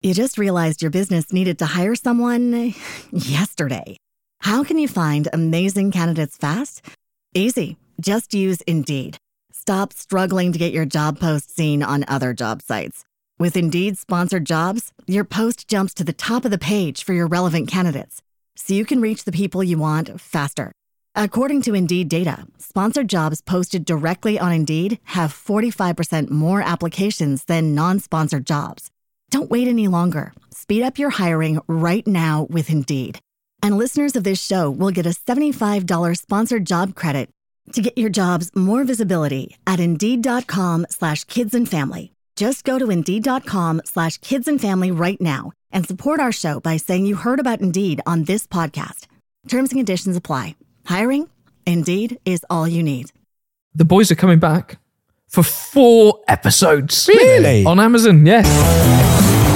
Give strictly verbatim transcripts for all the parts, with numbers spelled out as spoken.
You just realized your business needed to hire someone yesterday. How can you find amazing candidates fast? Easy. Just use Indeed. Stop struggling to get your job post seen on other job sites. With Indeed sponsored jobs, your post jumps to the top of the page for your relevant candidates, so you can reach the people you want faster. According to Indeed data, sponsored jobs posted directly on Indeed have forty-five percent more applications than non-sponsored jobs. Don't wait any longer. Speed up your hiring right now with Indeed. And listeners of this show will get a seventy-five dollars sponsored job credit to get your jobs more visibility at Indeed.com slash kids and family. Just go to Indeed.com slash kids and family right now and support our show by saying you heard about Indeed on this podcast. Terms and conditions apply. Hiring? Indeed is all you need. The boys are coming back for four episodes. Really? On Amazon, yes.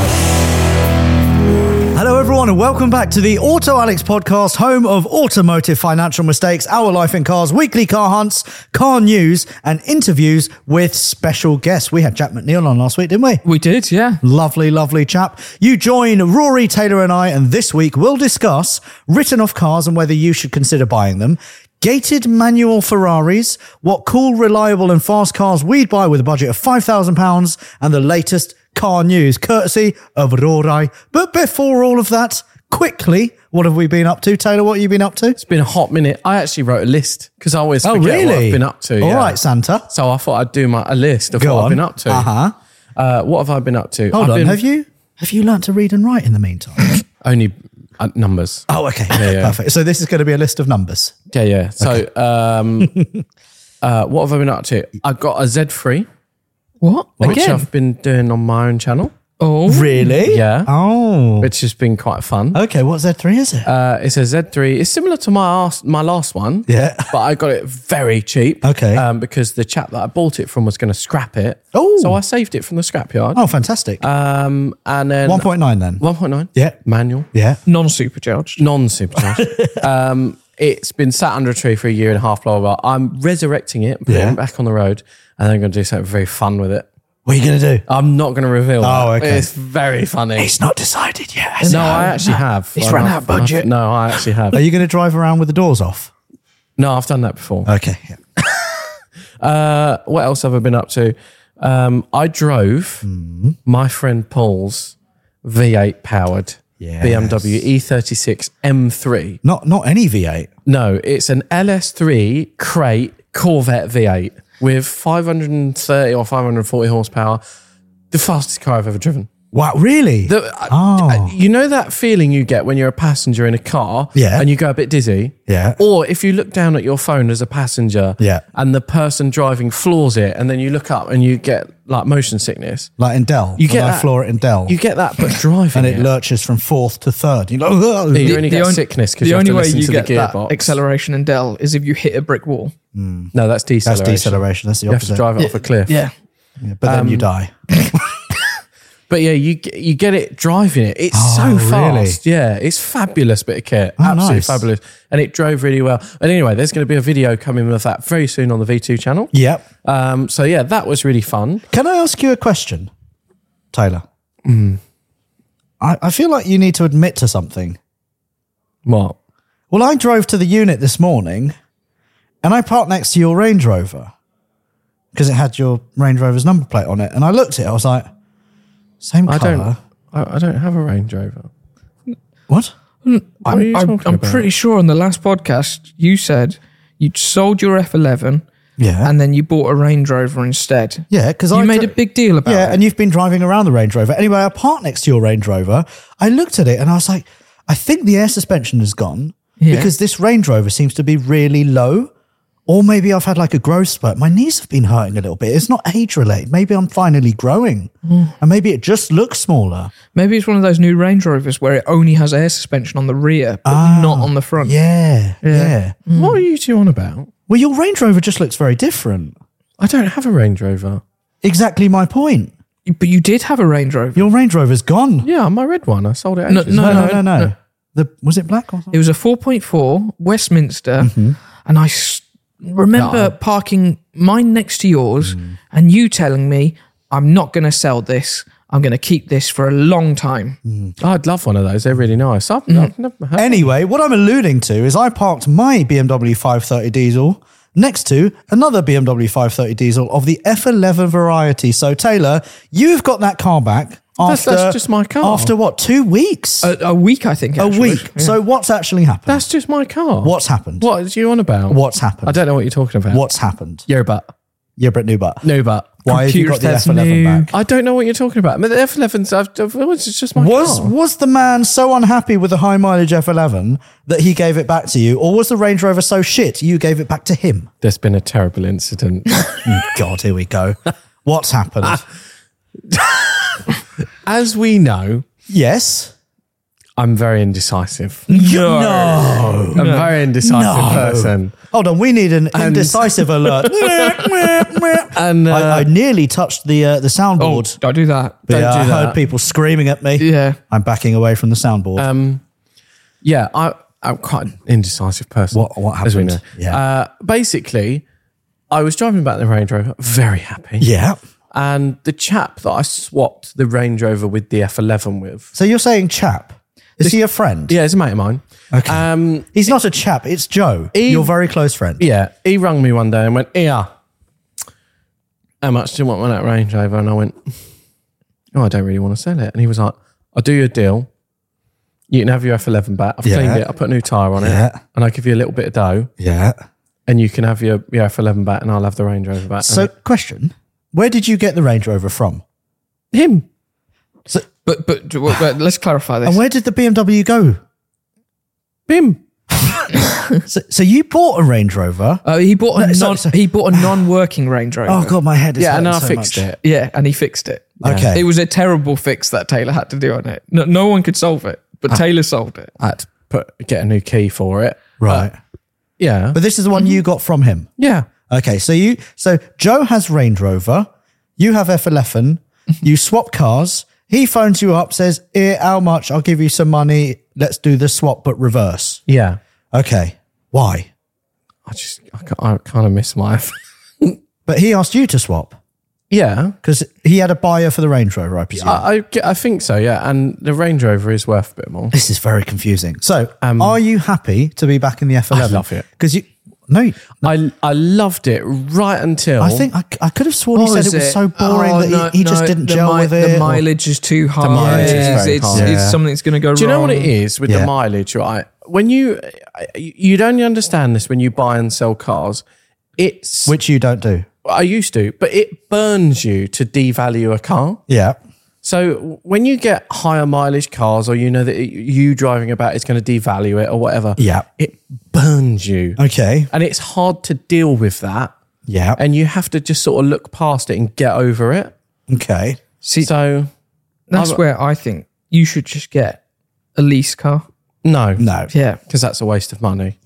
Hello everyone and welcome back to the Auto Alex podcast, home of automotive financial mistakes, our life in cars, weekly car hunts, car news and interviews with special guests. We had Jack McNeil on last week, didn't we? We did, yeah. Lovely, lovely chap. You join Rory, Taylor and I, and this week we'll discuss written off cars and whether you should consider buying them, gated manual Ferraris, what cool, reliable and fast cars we'd buy with a budget of five thousand pounds, and the latest car news, courtesy of Rory. But before all of that, quickly, what have we been up to? Taylor, what have you been up to? It's been a hot minute. I actually wrote a list because I always forget oh, really? what I've been up to. All yeah. right, Santa. So I thought I'd do my a list of Go what on. I've been up to. Uh-huh. Uh, what have I been up to? Hold I've on, been have you have you learnt to read and write in the meantime? Only uh, numbers. Oh, okay. Yeah, yeah. Perfect. So this is going to be a list of numbers. Yeah, yeah. So um, uh, what have I been up to? I got a Z three, What? which Again? I've been doing on my own channel, Oh. Really? Yeah. Oh. which has been quite fun. Okay, what Z three is it? Uh, it's a Z three. It's similar to my last, my last one. Yeah. But I got it very cheap. Okay. Um, because the chap that I bought it from was going to scrap it. Oh. So I saved it from the scrapyard. Oh, fantastic. Um, and then one point nine then. one point nine. Yeah. Manual. Yeah. Non-supercharged. Non-supercharged. um, it's been sat under a tree for a year and a half, blah, blah, blah. I'm resurrecting it, putting Yeah. it back on the road, and then I'm going to do something very fun with it. What are you going to do? I'm not going to reveal Oh, that. okay. It's very funny. It's not decided yet. has no, it? I actually have. It's I run have- out of budget. I've- No, I actually have. Are you going to drive around with the doors off? No, I've done that before. Okay. Yeah. Uh, what else have I been up to? Um, I drove Hmm. my friend Paul's V eight powered Yes. B M W E thirty-six M three. Not not any V eight. No, it's an L S three crate Corvette V eight with five hundred thirty or five hundred forty horsepower. The fastest car I've ever driven. Wow, really? The, Oh. You know that feeling you get when you're a passenger in a car Yeah. and you go a bit dizzy? Yeah. Or if you look down at your phone as a passenger Yeah. and the person driving floors it and then you look up and you get like motion sickness. Like in Dell. You get when I that- floor it in Dell. You get that but driving and it it. lurches from fourth to third. You know, oh, You only get on- sickness because the you have only to way listen you to get the that gearbox. acceleration in Dell is if you hit a brick wall. No, that's that's deceleration. deceleration. That's the You have to opposite. drive it off a cliff. Yeah. Yeah, but then Um, you die. But yeah, you get- you get it driving it. It's Oh, so really? fast. Yeah, it's fabulous bit of kit. Oh, Absolutely nice. fabulous. And it drove really well. And anyway, there's going to be a video coming with that very soon on the V two channel. Yep. Um, so yeah, that was really fun. Can I ask you a question, Taylor? Mm. I, I feel like you need to admit to something. What? Well, I drove to the unit this morning and I parked next to your Range Rover because it had your Range Rover's number plate on it. And I looked at it, I was like, same I colour. don't. I, I don't have a Range Rover. What? What are I'm, you I'm, talking I'm about? pretty sure on the last podcast you said you'd sold your F eleven Yeah. and then you bought a Range Rover instead. yeah, because You I made dri- a big deal about Yeah, it. and you've been driving around the Range Rover. Anyway, I parked next to your Range Rover. I looked at it and I was like, I think the air suspension has gone Yeah. because this Range Rover seems to be really low. Or maybe I've had like a growth spurt. My knees have been hurting a little bit. It's not age related. Maybe I'm finally growing. And maybe it just looks smaller. Maybe it's one of those new Range Rovers where it only has air suspension on the rear, but not on the front. Yeah, yeah. What are you two on about? Well, your Range Rover just looks very different. I don't have a Range Rover. Exactly my point. But you did have a Range Rover. Your Range Rover's gone. Yeah, my red one. I sold it. No, ages no, ago. No, no, no, no. The, was it black or something? It was a four point four Westminster, and I s- remember No. parking mine next to yours, and you telling me, "I'm not going to sell this. I'm going to keep this for a long time. I'd love one of those. They're really nice. I've, Mm. I've never had Anyway, what I'm alluding to is I parked my B M W five thirty diesel next to another B M W five thirty diesel of the F eleven variety. So, Taylor, you've got that car back That's- after... that's just my car. After what, two weeks? A, a week, I think. a Actually. week. So what's actually happened? That's just my car. What's happened? What are you on about? What's happened? I don't know what you're talking about. What's happened? Your butt. Yeah, Brett Newbutt. No butt. Why have you got the Computer F eleven says no. back? I don't know what you're talking about. But the F eleven's, I've, I've, it's just my Was car. was the man so unhappy with the high mileage F eleven that he gave it back to you, or was the Range Rover so shit you gave it back to him? There's been a terrible incident. Oh, God, here we go. What's happened? As we know, Yes. I'm very indecisive. No. I'm a very indecisive No. person. Hold on, we need an indecisive alert. And uh, I, I nearly touched the uh, the Oh, soundboard. don't do that. but, don't uh, do I heard that. people screaming at me. Yeah. I'm backing away from the soundboard. um, yeah, I, I'm quite an indecisive person. What- what As we happened? know. Yeah. Uh, basically, I was driving back the Range Rover, very happy. yeah. And the chap that I swapped the Range Rover with the F eleven with, So you're saying chap? Is he a friend? yeah, it's a mate of mine. Okay. Um, He's not a chap. It's Joe. He- your very close friend. yeah, he rang me one day and went, "Yeah, how much do you want on that Range Rover?" And I went, "Oh, I don't really want to sell it." And he was like, "I'll do you a deal. You can have your F eleven back. I've Yeah. cleaned it. I put a new tyre on Yeah. it, and I'll give you a little bit of dough, Yeah. and you can have your, your F eleven back, and I'll have the Range Rover back." So, And question: where did you get the Range Rover from? him, So, But, but but let's clarify this. and where did the B M W go? him. So, so you bought a Range Rover. Uh, he bought a No, so- non so- he bought a non-working Range Rover. Oh God, my head is Yeah, and hurting I so fixed much. it. Yeah, and he fixed it. Okay. It was a terrible fix that Taylor had to do on it. No, no one could solve it, but Ah. Taylor solved it. I had to put get a new key for it. Right. Yeah, But this is the one you got from him. yeah. Okay, so you so Joe has Range Rover, you have F eleven, you swap cars. He phones you up, says, "Here, how much? I'll give you some money. Let's do the swap, but reverse." Yeah. Okay, why? I just, I, ca- I kind of miss my. But he asked you to swap yeah. because he had a buyer for the Range Rover, I presume. I, I, ge- I think so, yeah. And the Range Rover is worth a bit more. This is very confusing. So, are you happy to be back in the F eleven? love it. Because you, no, I I loved it right until. I think I, I could have sworn he What said was it was so boring Oh, that no, he, he just no, didn't the gel mi- with it. The or- mileage is too high. mileage is it's, very it's, high. it's Yeah. something that's going to go wrong. Do you know what it is with Yeah. the mileage, right? When you, you'd only understand this when you buy and sell cars. It's, Which you don't do. I used to, but it burns you to devalue a car. Yeah. So when you get higher mileage cars, or you know that you driving about is going to devalue it or whatever, Yeah. it burns you. Okay. And it's hard to deal with that. Yeah. And you have to just sort of look past it and get over it. Okay. See, So that's I've- where I think you should just get a lease car. no, No. Yeah. because that's a waste of money.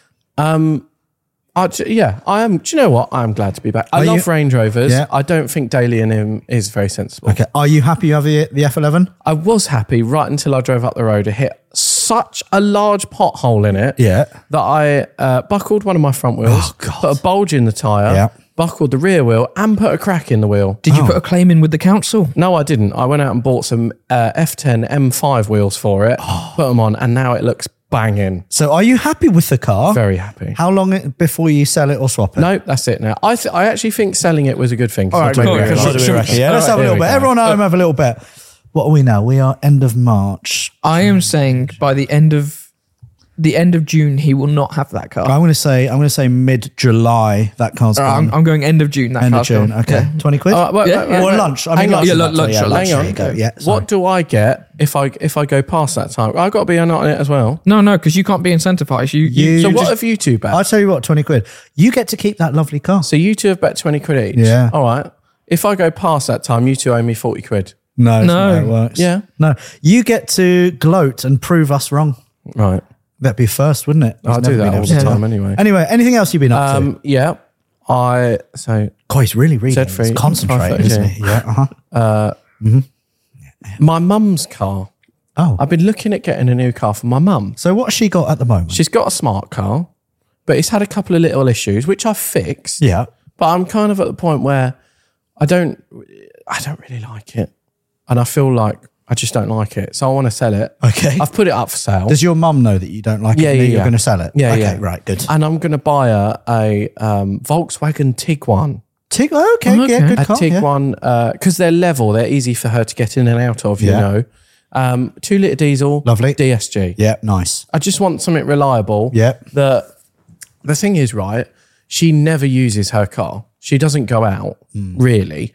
um, I, j- yeah, I am. Do you know what? I am glad to be back. I Are love you- Range Rovers. Yeah. I don't think Daly in him is very sensible. Okay. Are you happy you have the, the F eleven? I was happy right until I drove up the road. It hit such a large pothole in it Yeah. that I uh, buckled one of my front wheels, Oh, God. put a bulge in the tyre, Yeah. buckled the rear wheel, and put a crack in the wheel. Did you Oh. put a claim in with the council? No, I didn't. I went out and bought some uh, F ten M five wheels for it, Oh. put them on, and now it looks banging. So are you happy with the car? Very happy. How long it- before you sell it or swap it? No, that's it now. I th- I actually think selling it was a good thing. All right, What do cool. we reckon? What do we reckon? Yeah, let's All have a right, little here bit. we go. Everyone at home have a little bet. What are we now? We are end of March. I am saying by the end of the end of June, he will not have that car. I'm going to say I'm going to say mid July. That car's All right, gone. I'm, I'm going end of June. That End of car's June. gone. Okay, Yeah. twenty quid. Uh, wait, Yeah, wait, yeah. wait, or wait. lunch. I mean, Hang on. lunch. Yeah, is lunch, that, lunch, yeah, lunch. There Hang you on. go. Yeah. sorry. What do I get if I if I go past that time? I've got to be on it as well. No, no, because you can't be incentivized. You, you, You So what just- have you two bet? I'll tell you what. Twenty quid. You get to keep that lovely car. So you two have bet twenty quid each. Yeah. All right. If I go past that time, you two owe me forty quid. No, that's No. not how it works. Yeah. No, you get to gloat and prove us wrong. Right. That'd be first, wouldn't it? I'll It's do never that been all able the to time do. anyway. Anyway, anything else you've been up to? Um. Yeah. I so God, he's really reading. Z three, He's concentrating, five isn't thirty-two. he? Yeah. Uh-huh. my mum's car. Oh. I've been looking at getting a new car for my mum. So what's she got at the moment? She's got a smart car, but it's had a couple of little issues, which I've fixed. yeah. But I'm kind of at the point where I don't, I don't really like it. and I feel like I just don't like it. So I want to sell it. Okay. I've put it up for sale. Does your mum know that you don't like Yeah, it and yeah, that you're yeah. going to sell it? Yeah, okay, yeah. right, good. And I'm going to buy a, a um, Volkswagen Tiguan. Tig- oh, okay, Oh, yeah, okay. good A car. Yeah. Tiguan, because they're level. They're easy for her to get in and out of, you Yeah. know. Um, two litre diesel. Lovely. D S G. Yeah, nice. I just want something reliable. Yeah. The, the thing is, right, she never uses her car. She doesn't go out, Hmm. really.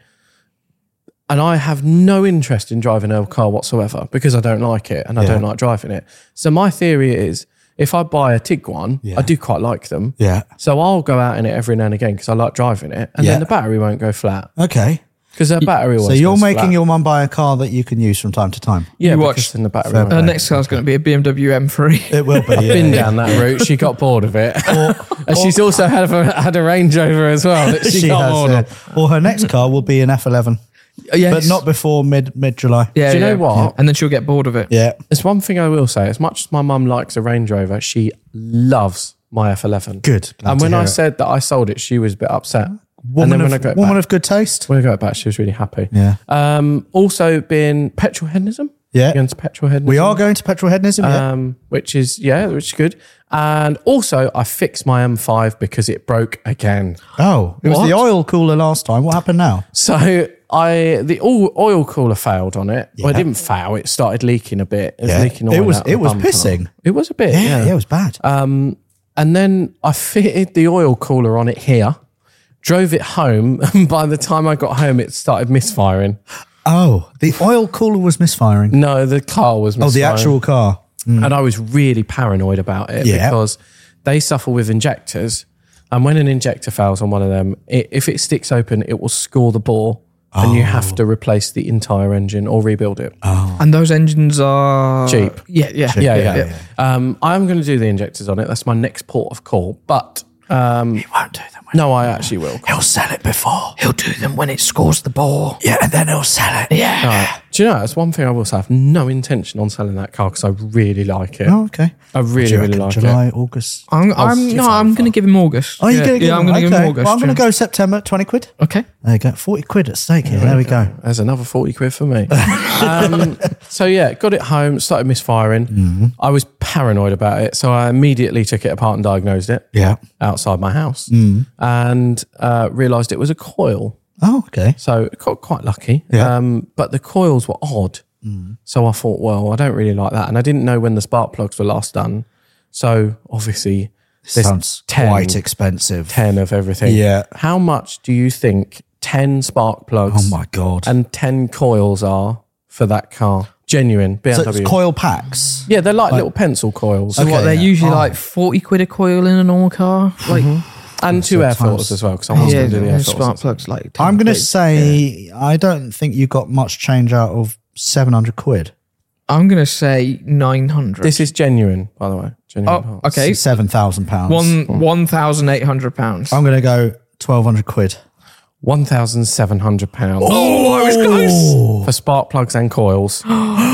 And I have no interest in driving her car whatsoever because I don't like it and I Yeah. don't like driving it. So my theory is if I buy a Tiguan, Yeah. I do quite like them. Yeah. So I'll go out in it every now and again because I like driving it. And Yeah. then the battery won't go flat Okay. because her battery always So you're goes making flat. your mum buy a car that you can use from time to time. Yeah, You because watch- then the battery Fair won't Her play. go. next car's going to be a B M W M three. It will be. yeah, Been yeah. down that route. She got bored of it. and she's also had a, had a Range Rover as well that she, She got has, bored yeah. of. Or her next car will be an F eleven, Yes. but not before mid mid July. Yeah, Do you know yeah. what? And then she'll get bored of it. Yeah. There's one thing I will say. As much as my mum likes a Range Rover, she loves my F eleven. Good. Glad And to when hear I it. said that I sold it, she was a bit upset. woman, and then when I of, got it woman back, of good taste. when I got it back, she was really happy. Yeah. Um, also been petrol hedonism. Yeah. You into petrol hedonism? We are going to petrol hedonism. Yeah. Um, which is, yeah, which is good. And also I fixed my M five because it broke again. oh, it was what? the oil cooler last time. What happened now? So I the oil, oil cooler failed on it. Well, it Yeah. didn't fail. It started leaking a bit. It was Yeah. leaking It oil was- out the it was bumper. pissing. It was a bit. Yeah, Yeah. yeah, it was bad. Um, and then I fitted the oil cooler on it here, drove it home, and by the time I got home, it started misfiring. oh, the oil cooler was misfiring. No, the car was Oh, misfiring. the actual car. And I was really paranoid about it Yeah. because they suffer with injectors. And when an injector fails on one of them, it, if it sticks open, it will score the bore. And you have to replace the entire engine or rebuild it. And those engines are Cheap. Yeah, yeah, Yeah, yeah. yeah, Um, I'm going to do the injectors on it. That's my next port of call. But um, He won't do them. no, I actually will. He'll sell it before. He'll do them when it scores the ball. Yeah, and then he'll sell it. Yeah. Right. Do you know, that's one thing I will say. I have no intention on selling that car because I really like it. Oh, okay. I really, Do you really reckon like July, it. August. I'm, I'm if no, I- I'm going to give him August. Oh, you're yeah. going to give yeah, him I'm going to give him okay. August. Well, I'm going yeah. to go September, twenty quid. Okay. There you go. forty quid at stake here. There we go. There's another forty quid for me. um, so yeah, got it home, started misfiring. Mm-hmm. I was paranoid about it. So I immediately took it apart and diagnosed it Yeah. outside my house Mm. and uh, realised it was a coil. Oh, okay. So got quite lucky. Yeah. Um, but the coils were odd. So I thought, well, I don't really like that. And I didn't know when the spark plugs were last done. So obviously there's Sounds ten, quite expensive. ten of everything. Yeah. How much do you think ten spark plugs Oh my God. and ten coils are for that car? Genuine B M so W. it's coil packs. yeah, they're like, little pencil coils. So what, Okay, they're yeah. usually Oh. like forty quid a coil in a normal car? Like, And two So air times- filters as well, because I was yeah, going to do the air those spark filters. plugs like ten I'm going to quid. say, I don't think you got much change out of seven hundred quid. I'm going to say nine hundred. This is genuine, by the way. Genuine Oh, parts. okay. seven thousand pounds. One one thousand eight hundred pounds. I'm going to go twelve hundred quid. one thousand seven hundred pounds Oh, I was close. for spark plugs and coils.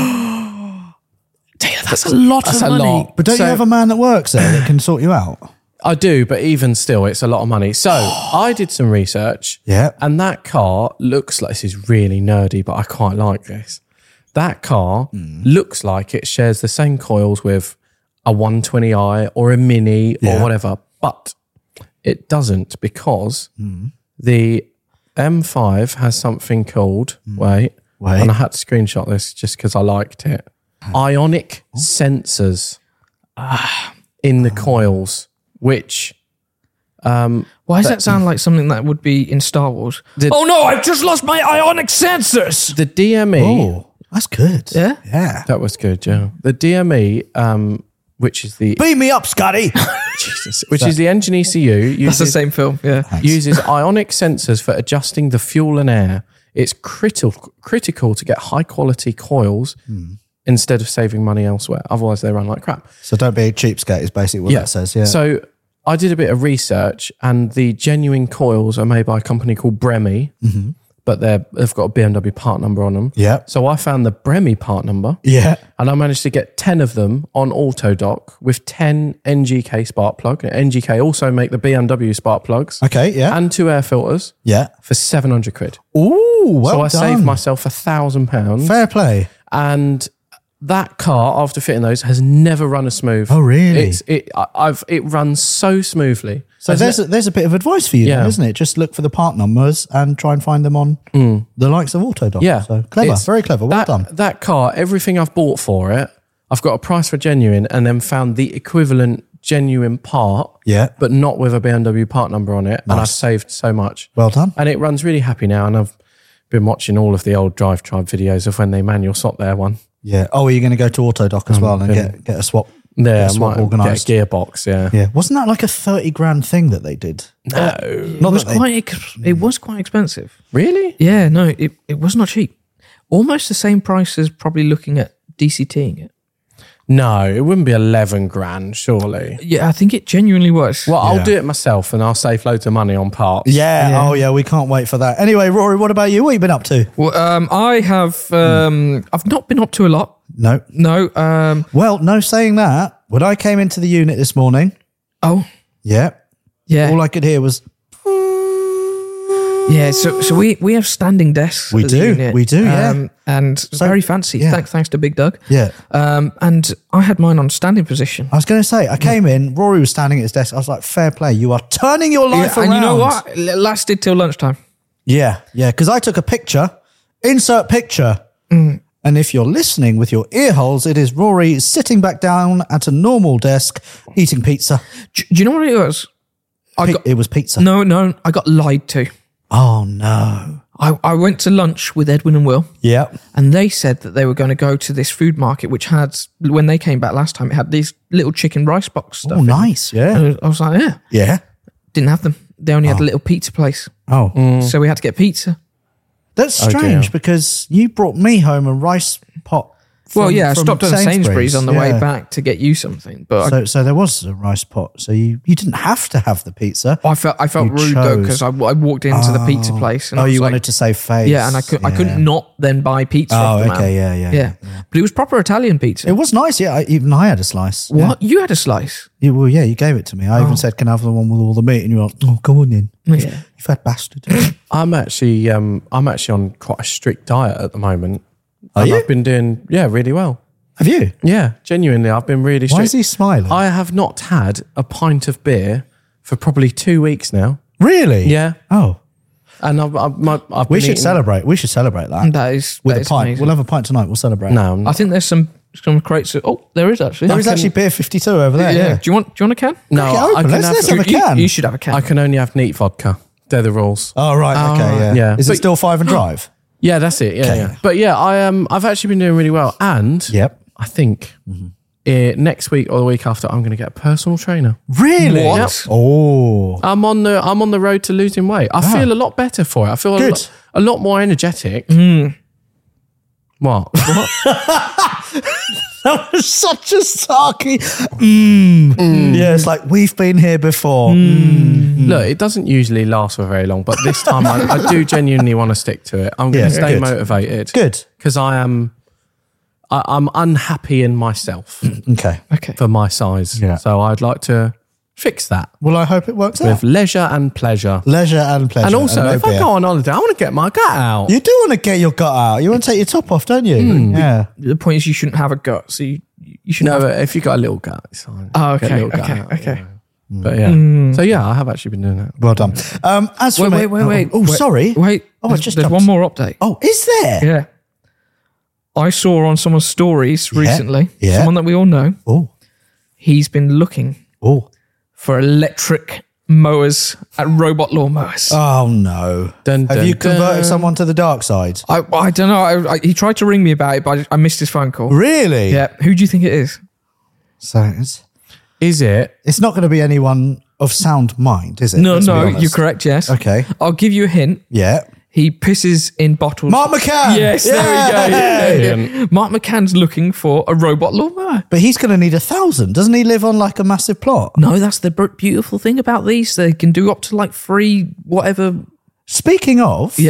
Damn, that's a lot That's of a money. lot. But don't So- you have a man that works there that can sort you out? I do, but even still, it's a lot of money. So I did some research. Yeah. And that car looks like, this is really nerdy, but I quite like this. That car Hmm. looks like it shares the same coils with a one twenty i or a Mini Yeah. or whatever, but it doesn't because Hmm. the M five has something called, wait, Hmm. Wait. and I had to screenshot this just because I liked it, ionic Oh. sensors in the coils, which Why does that sound like something that would be in Star Wars? The- oh no, I've just lost my ionic sensors. the D M E, Oh, that's good. Yeah? Yeah. that was good, yeah. The D M E, um, which is the Beam me up, Scotty. Jesus, which is the engine E C U, That's the uses, same film. Yeah. uses ionic sensors for adjusting the fuel and air. It's critical critical to get high quality coils instead of saving money elsewhere. Otherwise, they run like crap. So don't be a cheapskate is basically what that says. Yeah. So I did a bit of research, and the genuine coils are made by a company called Bremy, Mm-hmm. but they're, they've got a B M W part number on them. Yeah. So I found the Bremmy part number. Yeah. And I managed to get ten of them on AutoDock with ten N G K spark plug. N G K also make the B M W spark plugs. Okay, yeah. And two air filters yeah. for seven hundred quid. Ooh, well so I done. saved myself a thousand pounds. Fair play. And that car, after fitting those, has never run as smooth. Oh, really? It's, it, I- I've, it runs so smoothly. So there's a, there's a bit of advice for you, Yeah. then, isn't it? Just look for the part numbers and try and find them on the likes of AutoDock. Yeah. So clever, It's- very clever. Well that, done. That car, everything I've bought for it, I've got a price for genuine and then found the equivalent genuine part, Yeah. but not with a B M W part number on it. And I've Nice. saved so much. Well done. And it runs really happy now. And I've been watching all of the old Drive Tribe videos of when they manual swap their one. Yeah. Oh, are you going to go to AutoDock as well and been- get, get a swap? There, get a I swap might organised? get a gearbox, yeah. Yeah. Wasn't that like a thirty grand thing that they did? No. Not It was that they- quite. Ex- it was quite expensive. Really? Yeah, no, it, it was not cheap. Almost the same price as probably looking at DCTing it. No, it wouldn't be eleven grand, surely. Yeah, I think it genuinely was. Well, Yeah. I'll do it myself and I'll save loads of money on parts. Yeah. Yeah. Oh, yeah. We can't wait for that. Anyway, Rory, what about you? What have you been up to? Well, um, I have. Um, I've not been up to a lot. No. No. Um, Well, no, saying that, when I came into the unit this morning, oh, yeah, yeah, all I could hear was, yeah. So, so we we have standing desks. We at the do, unit, we do, yeah. um, and very fancy. yeah. Thanks, thanks to Big Doug. yeah. Um, and I had mine on standing position. I was going to say, I came in, Rory was standing at his desk. I was like, fair play. You are turning your life Yeah, around. and you know what? It lasted till lunchtime. Yeah, yeah. Because I took a picture, insert picture. Mm. And if you're listening with your ear holes, it is Rory sitting back down at a normal desk eating pizza. Do, do you know what it was? I Pi- got it was pizza. no, no. I got lied to. Oh, no. I, I went to lunch with Edwin and Will, Yeah. and they said that they were going to go to this food market, which had, when they came back last time, it had these little chicken rice box stuff. Oh, in it. nice. Yeah. And I was like, yeah, Yeah. didn't have them. They only had a little pizza place, Oh. so we had to get pizza. That's Oh, strange dear. because you brought me home a rice pot. Well, from- yeah, I from stopped at Sainsbury's on the Yeah. way back to get you something, but I, So, so there was a rice pot. So you, you didn't have to have the pizza. I felt I felt You rude though chose. because I, I walked into the pizza place and Oh, I was you like, wanted to save face. yeah, and I could I couldn't not then buy pizza. Oh, off the man. okay, yeah, yeah, yeah, But it was proper Italian pizza. It was nice. Yeah, I, even I had a slice. What you had a slice? Yeah. You, well, yeah, you gave it to me. I Oh. even said, "Can I have the one with all the meat?" And you were like, "Oh, go on in." Yeah. You fat bastard. I'm actually um I'm actually on quite a strict diet at the moment. Are And you? I've been doing yeah, really well. Have you? Yeah, genuinely, I've been really strict. Why is he smiling? I have not had a pint of beer for probably two weeks now. really? Yeah. Oh, And I've, I've, my, I've we been should eating- celebrate. We should celebrate that That is with that a is pint. amazing. We'll have a pint tonight. We'll celebrate. No, I'm- I think there's some some crates. Of, oh, there is actually. there is actually beer fifty-two over there. Yeah. Yeah. Do you want do you want a can? no. Crack it I open. can Let's- have, let's have a You- can. You, should have a can. I can only have neat vodka. They're the rules. Oh right. Okay. Yeah. Yeah. Is it But- still five and drive? Yeah, that's it. Yeah, Okay. yeah. But yeah, I um, I've actually been doing really well, and Yep. I think uh, next week or the week after, I'm going to get a personal trainer. Really? What? Oh. I'm on the I'm on the road to losing weight. I feel a lot better for it. I feel a Good. lot, a lot more energetic. What? That was such a sarky. Mm. Yeah, it's like we've been here before. Mm. Look, it doesn't usually last for very long, but this time I, I do genuinely want to stick to it. I'm going Yeah, to stay good. motivated. Good. Because I am, I, I'm unhappy in myself Okay. Okay. for my size. Yeah. So I'd like to fix that Well, I hope it works with out. leisure and pleasure. Leisure and pleasure. And also, no if I beer. go on holiday, I want to get my gut out. You do want to get your gut out. You want to take your top off, don't you? Hmm. Yeah. The point is, you shouldn't have a gut, so you you should No, have. but if you got a little gut, it's fine. Oh, Get a okay, little gut okay, out, okay. yeah. But yeah. So yeah, I have actually been doing that. Well done. Um, as for Wait, me- wait, wait, wait. Oh, wait, sorry. Wait. Oh, I there's, just there's jumped. one more update. Oh, is there? Yeah. I saw on someone's stories recently, yeah. someone that we all know, Oh, he's been looking oh, for electric mowers and robot lawnmowers. oh no! Dun, Have dun, you converted dun. someone to the dark side? I, I don't know. I, I, he tried to ring me about it, but I, I missed his phone call. Really? Yeah. Who do you think it is? So it's Is it? it's not going to be anyone of sound mind, is it? No, Let's be no, honest. you're correct. Yes. Okay. I'll give you a hint. Yeah. He pisses in bottles. Mark McCann. Yes, Yeah. there we go. Yeah, yeah. Brilliant. Mark McCann's looking for a robot lawnmower. But he's going to need a thousand. Doesn't he live on like a massive plot? No, that's the br- beautiful thing about these. They can do up to like three, whatever. Speaking of, Yeah.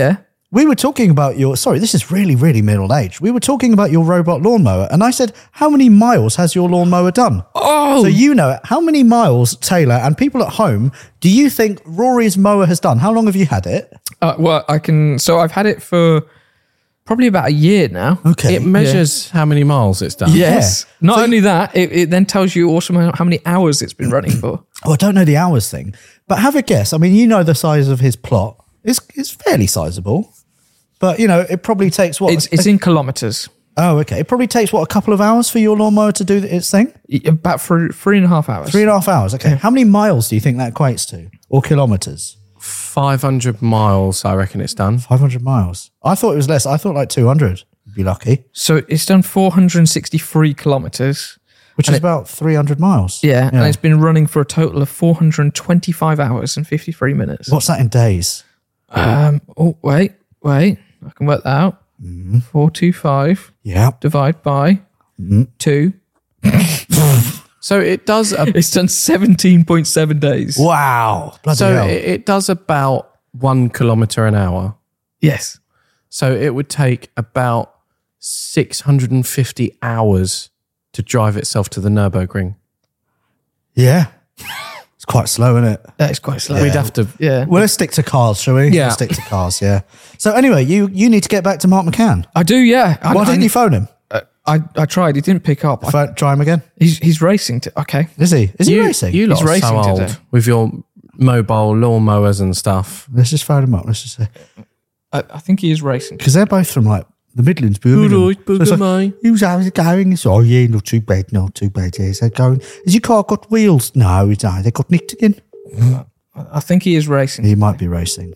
we were talking about your, sorry, this is really, really middle aged. We were talking about your robot lawnmower, and I said, how many miles has your lawnmower done? Oh, So you know it. How many miles, Taylor, and people at home, do you think Rory's mower has done? How long have you had it? uh, well, I can. So I've had it for probably about a year now. Okay. It measures how many miles it's done. Yes. Yeah. Not So- only that, it, it then tells you also how how many hours it's been running for. Oh, I don't know the hours thing, but have a guess. I mean, you know the size of his plot. It's, it's fairly sizable, but, you know, it probably takes what? It's it's in kilometers. Oh, okay. It probably takes, what, a couple of hours for your lawnmower to do its thing? About three, three and a half hours. Three and a half hours. Okay. How many miles do you think that equates to? Or kilometers? five hundred miles, I reckon it's done. five hundred miles. I thought it was less. I thought like two hundred. You'd be lucky. So it's done four hundred sixty-three kilometers. Which is about three hundred miles. Yeah, and it's been running for a total of four hundred twenty-five hours and fifty-three minutes. What's that in days? Um. Oh, wait, wait. I can work that out. four twenty-five Yeah. divided by two. So it does. A, It's done seventeen point seven days. Wow. Bloody so hell. it, it does about one kilometre an hour. Yes. So it would take about six hundred fifty hours to drive itself to the Nürburgring. yeah. It's quite slow, isn't it? That is quite slow. We'd have to. Yeah. Well, let's stick to cars, shall we? Yeah. Let's stick to cars, yeah. So anyway, you you need to get back to Mark McCann. I do, yeah. I, Why I, didn't you phone him? I, I tried. He didn't pick up. I, Phone, try him again. he's he's racing. To, okay. Is he? Is he You, racing? you lot He's are racing so old today. with your mobile lawnmowers and stuff. Let's just phone him up. Let's just say. I, I think he is racing. Because they're both from like the Midlands, Birmingham. All right, So it's bugger like, me. Who's how's it going? It's, oh yeah, not too bad, not too bad. Yeah, is that going? Has your car got wheels? No, it's not. They got nicked again. I think he is racing. He might be racing.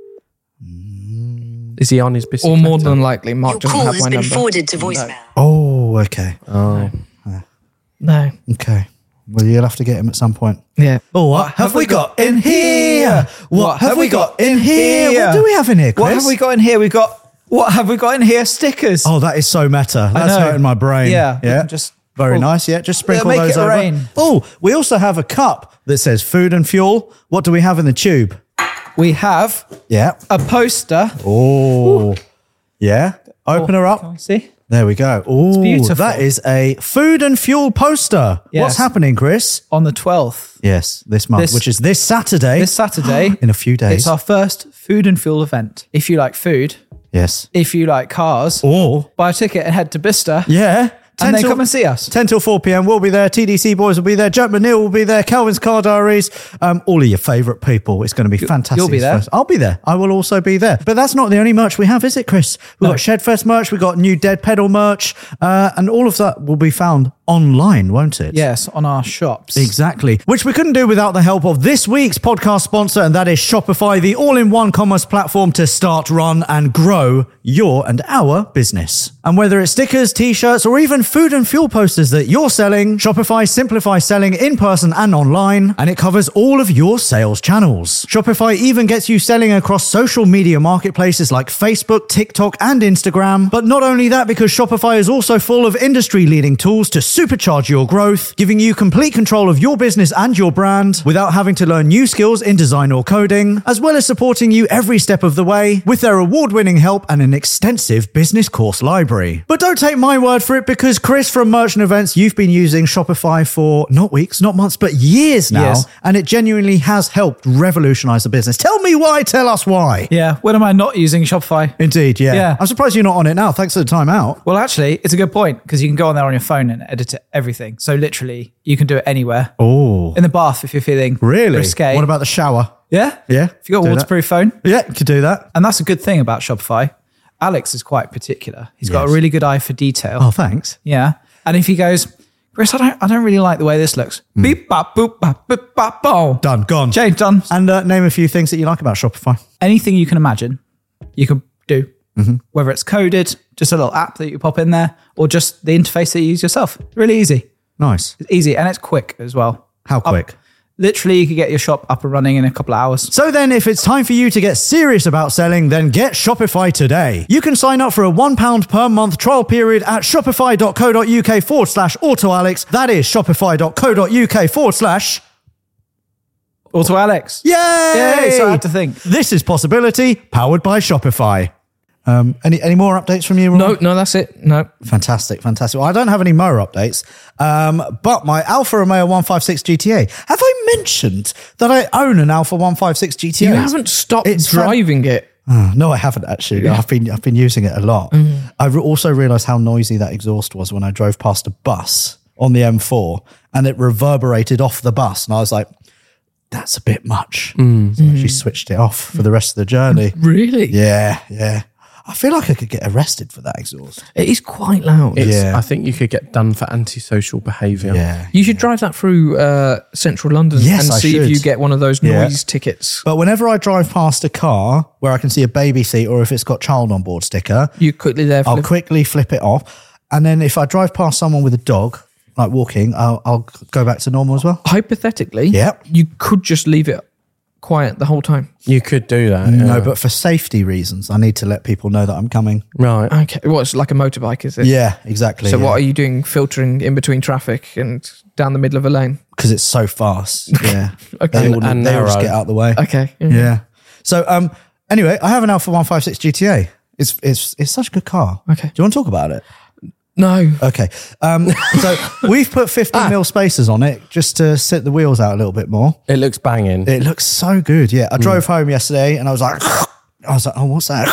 Is he on his bicycle? Or more than likely, Mark Your doesn't call have has my been number. forwarded to voicemail. Oh, okay. Oh. No. Okay. Well, you'll have to get him at some point. Yeah. Oh, what have we got in here? What have we got in here? What do we have in here, Chris? What have we got in here? We got what have we got in here? Stickers. Oh, that is so meta. That's know. hurting my brain. Yeah, we Yeah. can just- Very well, nice. Yeah. Just sprinkle make those it over. rain. Oh, we also have a cup that says food and fuel. What do we have in the tube? We have Yeah. a poster. Oh, yeah. Open her Can up. we see? There we go. Oh, beautiful. that is a food and fuel poster. Yes. What's happening, Chris? On the twelfth, Yes, this month, This- which is this Saturday. this Saturday, in a few days. it's our first food and fuel event. If you like food, yes. if you like cars, Or buy a ticket and head to Bicester. yeah. And then till- come and see us. ten till four p.m. We'll be there. T D C boys will be there. Jack McNeil will be there. Calvin's Car Diaries. Um, all of your favourite people. It's going to be fantastic. you'll be there. I'll be there. I will also be there. But that's not the only merch we have, is it, Chris? We've got Shedfest merch. We've got new Dead Pedal merch. Uh, and all of that will be found online, won't it? Yes, on our shops. Exactly. Which we couldn't do without the help of this week's podcast sponsor, and that is Shopify, the all-in-one commerce platform to start, run, and grow your and our business. And whether it's stickers, t-shirts, or even food and fuel posters that you're selling, Shopify simplifies selling in person and online, and it covers all of your sales channels. Shopify even gets you selling across social media marketplaces like Facebook, TikTok, and Instagram. But not only that, because Shopify is also full of industry-leading tools to supercharge your growth, giving you complete control of your business and your brand without having to learn new skills in design or coding, as well as supporting you every step of the way with their award-winning help and an extensive business course library. But don't take my word for it, because Chris from Merchant Events, you've been using Shopify for not weeks, not months, but years now, Yes. and it genuinely has helped revolutionize the business. Tell me why, tell us why. Yeah. When am I not using Shopify? Indeed, yeah. Yeah. I'm surprised you're not on it now. Thanks for the time out. Well, actually, it's a good point because you can go on there on your phone and edit it, everything. So literally, you can do it anywhere. Oh, In the bath if you're feeling really? risque. What about the shower? Yeah. Yeah. If you've got do a that. waterproof phone. Yeah, you could do that. And that's a good thing about Shopify. Alex is quite particular. He's got Yes. a really good eye for detail. Oh, thanks. Yeah. And if he goes, Chris, I don't I don't really like the way this looks. Beep bop boop bop boop bop boom. Done, gone. Change done. And uh, name a few things that you like about Shopify. Anything you can imagine, you can do. Mm-hmm. Whether it's coded, just a little app that you pop in there, or just the interface that you use yourself. Really easy. Nice. It's easy and it's quick as well. How quick? Literally, you could get your shop up and running in a couple of hours. So then, if it's time for you to get serious about selling, then get Shopify today. You can sign up for a one pound per month trial period at shopify.co.uk forward slash AutoAlex. That is shopify.co.uk forward slash... Auto Alex. Yay! Yay! So I had to think. This is Possibility, powered by Shopify. Um, any any more updates from you, Roy? No, no, that's it. No. Fantastic, fantastic. Well, I don't have any more updates, um, but my Alfa Romeo one fifty-six G T A. Have I mentioned that I own an Alfa one fifty-six G T A? You haven't stopped It's fan- driving it. Oh, no, I haven't actually. I've been I've been using it a lot. Mm-hmm. I re- also realised how noisy that exhaust was when I drove past a bus on the M four, and it reverberated off the bus, and I was like, "That's a bit much." Mm. So I actually switched it off for the rest of the journey. Really? Yeah, yeah. I feel like I could get arrested for that exhaust. It is quite loud. It's, Yeah. I think you could get done for antisocial behaviour. Yeah. You should drive that through uh, central London Yes, and I see if should. you get one of those Yeah. noise tickets. But whenever I drive past a car where I can see a baby seat or if it's got child on board sticker, You quickly there. I'll Flip. quickly flip it off. And then if I drive past someone with a dog, like walking, I'll, I'll go back to normal as well. Hypothetically, Yep. you could just leave it quiet the whole time. You could do that. No, yeah. but for safety reasons, I need to let people know that I'm coming. Right. Okay. Well, it's like a motorbike, is it? Yeah, exactly. So what are you doing? Filtering in between traffic and down the middle of a lane? Because it's so fast. Yeah. Okay. They, And- all, and they all just narrow. get out of the way. Okay. Yeah. So um, anyway, I have an Alfa one fifty-six G T A. It's, it's, it's such a good car. Okay. Do you want to talk about it? No. Okay. Um, so we've put fifty mil spacers on it just to sit the wheels out a little bit more. It looks banging. It looks so good. Yeah. I drove home yesterday and I was like, I was like, oh, what's that?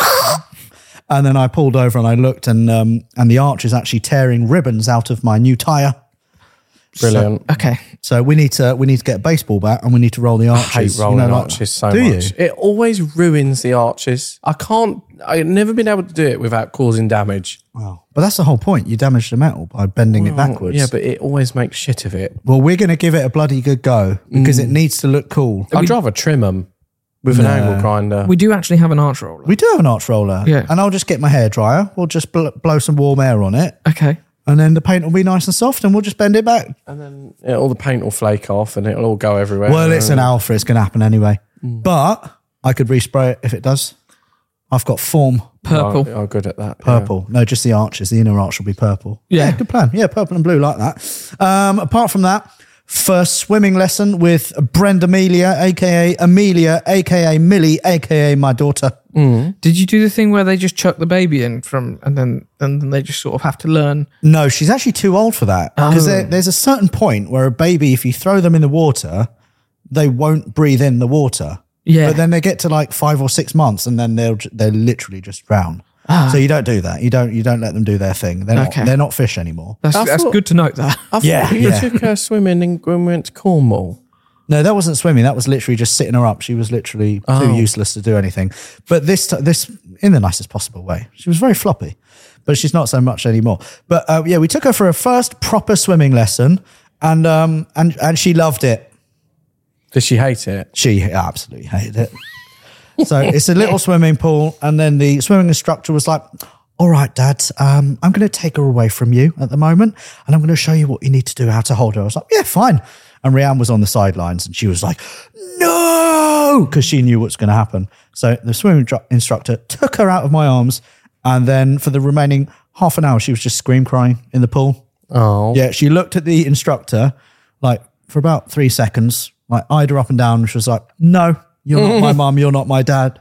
And then I pulled over and I looked and um, and the arch is actually tearing ribbons out of my new tyre. Brilliant. Okay. So we need to we need to get a baseball bat and we need to roll the I arches. hate rolling You know, like- arches so do much. you? It always ruins the arches. I can't, I've never been able to do it without causing damage. Wow. But that's the whole point. You damage the metal by bending it backwards. Yeah, but it always makes shit of it. Well, we're going to give it a bloody good go because it needs to look cool. I'd rather trim them with an angle grinder. We do actually have an arch roller. We do have an arch roller. Yeah. And I'll just get my hairdryer. We'll just bl- blow some warm air on it. Okay. And then the paint will be nice and soft and we'll just bend it back. and then it, all the paint will flake off and it'll all go everywhere. Well, it's an Alpha. It's going to happen anyway. But I could respray it if it does. I've got form Purple. Oh, good at that. yeah. purple. No, just the arches. The inner arch will be purple. Yeah. Good plan. Yeah, purple and blue like that. Um, apart from that, first swimming lesson with Brenda Amelia, a k a. Amelia, a k a. Millie, a k a my daughter. Did you do the thing where they just chuck the baby in from, and then and then they just sort of have to learn? No, she's actually too old for that. Because there, there's a certain point where a baby, if you throw them in the water, they won't breathe in the water. Yeah. But then they get to like five or six months, and then they'll they'll literally just drown. So you don't do that. You don't you don't let them do their thing. They're Okay. not they're not fish anymore. That's I that's thought- good to note. That. I thought Yeah, you yeah. took her swimming and when we went to Cornwall. No, that wasn't swimming. That was literally just sitting her up. She was literally too useless to do anything. But this t- this in the nicest possible way. She was very floppy, but she's not so much anymore. But uh, yeah, we took her for her first proper swimming lesson, and um and and she loved it. Did she hate it? She absolutely hated it. So it's a little swimming pool, and then the swimming instructor was like, all right, Dad, um, I'm going to take her away from you at the moment, and I'm going to show you what you need to do, how to hold her. I was like, yeah, fine. And Rianne was on the sidelines, and she was like, no, because she knew what's going to happen. So the swimming dr- instructor took her out of my arms, and then for the remaining half an hour, she was just scream crying in the pool. Oh. Yeah, she looked at the instructor like for about three seconds, like eyed her up and down, and she was like, no, you're not my mum, you're not my dad.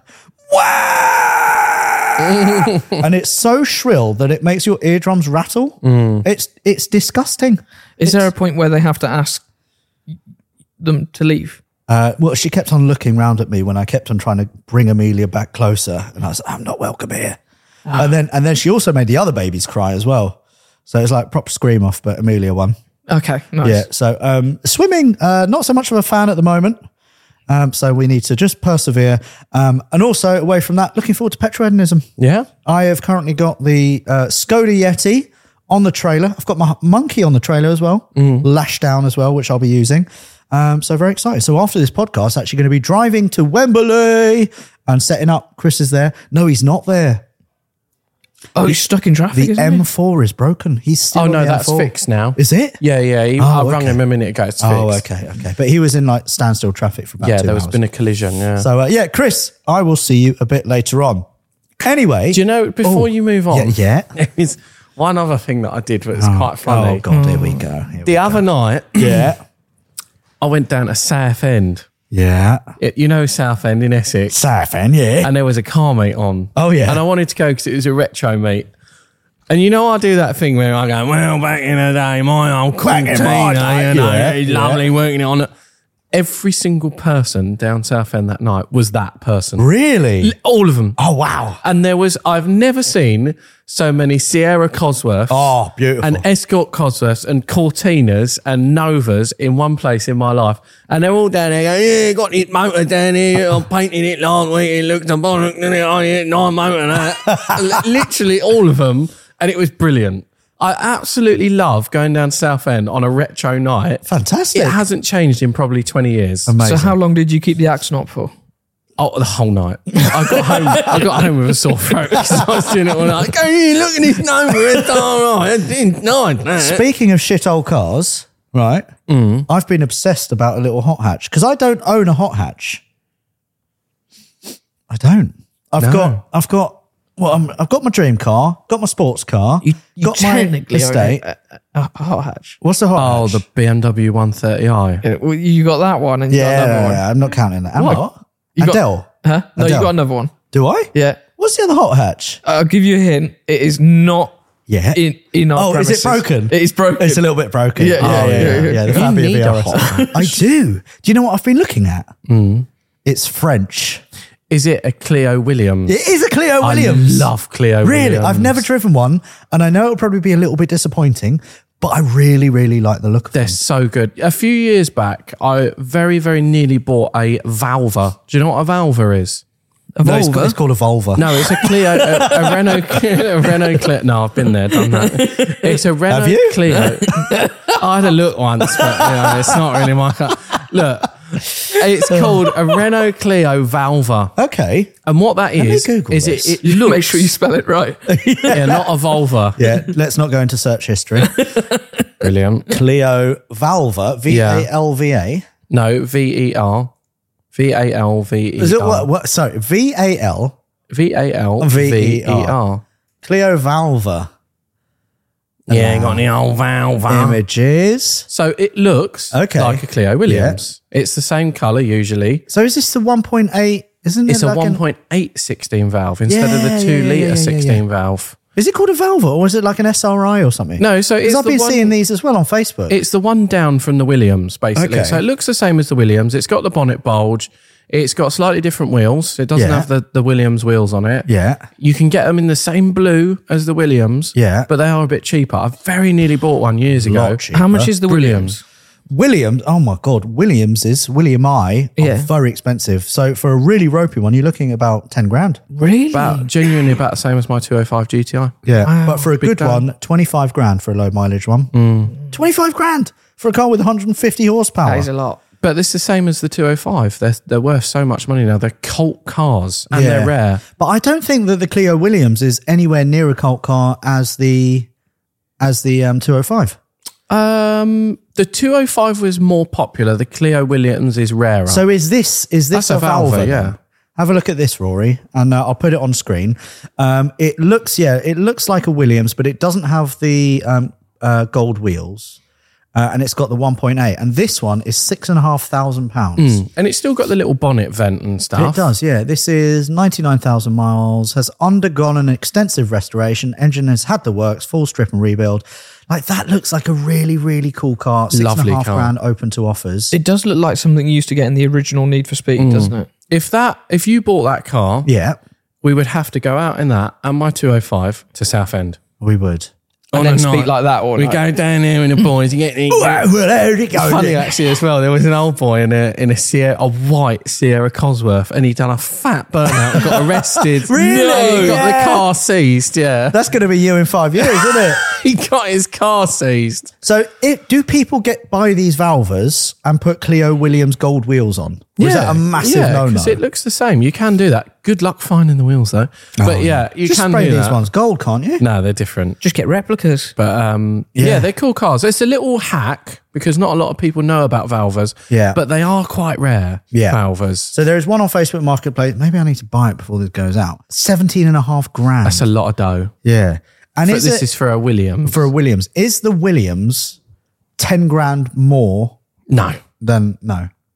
Wow! And it's so shrill that it makes your eardrums rattle. It's it's disgusting. Is there a point where they have to ask them to leave? Uh, well, she kept on looking round at me when I kept on trying to bring Amelia back closer, and I was like, I'm not welcome here. And then and then she also made the other babies cry as well. So it's like proper scream off, but Amelia won. Okay, nice. Yeah. So um, swimming, uh, not so much of a fan at the moment. Um, so we need to just persevere. Um, and also away from that, looking forward to petrohedonism. Yeah? I have currently got the uh, Skoda Yeti on the trailer. I've got my monkey on the trailer as well, lashed down as well, which I'll be using. Um, so very excited. So after this podcast, actually going to be driving to Wembley and setting up. Chris is there. No, he's not there. Oh, he's stuck in traffic. The isn't M he? four is broken. He's still Oh, on no, the that's M four. fixed now. Is it? Yeah, yeah. He, Oh, I rang okay. him a minute ago. It's Oh, fixed. okay, okay. But he was in like standstill traffic for about Yeah, two there hours. has been a collision. Yeah. So uh, yeah, Chris, I will see you a bit later on. Anyway, Do you know, before Oh, you move on, yeah, yeah. there is one other thing that I did that was quite funny. Oh god, here we go. Here we The other night, go. Yeah. I went down to Southend Yeah. It, you know Southend in Essex? Southend, yeah. And there was a car meet on. Oh, yeah. And I wanted to go because it was a retro meet. And you know, I do that thing where I go, well, back in the day, my old Back in my Cortina, day, you know, yeah, it's yeah. lovely working it on it. Every single person down Southend that night was that person. Really? All of them. Oh, wow. And there was, I've never seen so many Sierra Cosworths. Oh, beautiful. And Escort Cosworths and Cortinas and Novas in one place in my life. And they're all down there going, yeah, got this motor down here. I painted it last week. It looked a bollock. Oh, yeah, nice motor and that. Literally all of them. And it was brilliant. I absolutely love going down Southend on a retro night. Fantastic. It hasn't changed in probably twenty years. Amazing. So how long did you keep the accent up for? Oh, the whole night. I got home. I got home with a sore throat because I was doing it all night. Go, yeah, look at this number. It's all right. It's nice. Speaking of shit old cars, right? Mm. I've been obsessed about a little hot hatch because I don't own a hot hatch. I don't. I've No. got. I've got. Well, I'm, I've got my dream car. Got my sports car. You, you got my technically own estate. a, a, a hot hatch. What's the hot Oh, hatch? the B M W one thirty i. Yeah, well, you got that one and you got yeah, another yeah, one. yeah, I'm not counting that. I'm What? not. You got- Adele. Huh? No, Adele. you got another one. Do I? Yeah. What's the other hot hatch? I'll give you a hint. It is not Yeah. in, in our Oh, is it premises. broken? It is broken. It's a little bit broken. Yeah, oh, yeah, yeah, yeah, yeah. The You Fabia need V a R S. hot hatch. I do. Do you know what I've been looking at? Mm. It's French. Is it a Clio Williams? It is a Clio Williams. I love Clio Really, Williams. I've never driven one, and I know it'll probably be a little bit disappointing, but I really, really like the look of They're them. so good. A few years back, I very, very nearly bought a Valva. Do you know what a Valva is? A No, it's, Volvo? called, it's called a Volva. No, it's a Clio, a, a Renault, a Renault Clio. No, I've been there, done that. It's a Renault Have you? Clio. I had a look once, but you know, it's not really my car. Look, it's called a Renault Clio Valva. Okay. And what that me is, Google is this. it, it looks, Make sure you spell it right. yeah, not a Volva. Yeah, let's not go into search history. Brilliant. Clio Valva, V A L V A. No, V E R. V A L V E R. Is it what? what sorry, V A L. V A L V V E E R. R. Clio Valva. Yeah, got the old Valva. Images. So it looks Okay. like a Clio Williams. It's the same colour usually. So is this the one point eight? Isn't it It's a like an- one point eight sixteen valve instead of Yeah, the two yeah, yeah, litre yeah, yeah, sixteen yeah. valve. Is it called a Valva or is it like an S R I or something? No, so Because it's I've the been one, seeing these as well on Facebook. it's the one down from the Williams, basically. Okay. So it looks the same as the Williams. It's got the bonnet bulge. It's got slightly different wheels. It doesn't Yeah. have the, the Williams wheels on it. yeah. You can get them in the same blue as the Williams. Yeah. But they are a bit cheaper. I very nearly bought one years ago. Lot cheaper. How much is the Brilliant. Williams? Williams, oh my God, Williams is, William I, are Yeah. very expensive. So for a really ropey one, you're looking at about ten grand. Really? About genuinely about the same as my two oh five G T I. Yeah. But for a good down. one, twenty-five grand for a low mileage one. twenty-five grand for a car with one hundred fifty horsepower. That is a lot. But it's the same as the two oh five. They're, they're worth so much money now. They're cult cars and Yeah. they're rare. But I don't think that the Clio Williams is anywhere near a cult car as the as the um, two oh five. Um, the two oh five was more popular. The Clio Williams is rarer. So is this is this That's a a Valva, Valva? then? yeah. Have a look at this, Rory, and uh, I'll put it on screen. Um, it looks, yeah, it looks like a Williams, but it doesn't have the um, uh, gold wheels, uh, and it's got the one point eight. And this one is six and a half thousand pounds. and it's still got the little bonnet vent and stuff. It does, yeah. This is ninety-nine thousand miles, has undergone an extensive restoration. Engine has had the works, full strip and rebuild. Like that looks like a really, really cool car. Six Lovely and a half car. grand open to offers. It does look like something you used to get in the original Need for Speed, doesn't it? If that, if you bought that car, yeah, we would have to go out in that and my two oh five to Southend. we would. And On then a speak night. like that all We night. go down there with the boys. You get the, Where'd it go? funny actually as well. There was an old boy in a in a Sierra, a white Sierra Cosworth, and he done a fat burnout and got arrested. Really? No, he got Yeah. the car seized. Yeah, That's going to be you in five years, isn't it? he got his car seized. So, it, do people get buy these Valvas and put Clio Williams gold wheels on? Or is that a massive yeah, no-no? because it looks the same. You can do that. Good luck finding the wheels though. But yeah, you Oh, Just can spray do these that. ones gold, can't you? No, they're different. Just get replicas. But um, Yeah. yeah. they're cool cars. It's a little hack because not a lot of people know about Valvas. Yeah. But they are quite rare. Yeah. Valvas. So there is one on Facebook Marketplace. Maybe I need to buy it before this goes out. Seventeen and a half grand. That's a lot of dough. yeah. And But is this it, is for a Williams. for a Williams. Is the Williams ten grand more no. than no?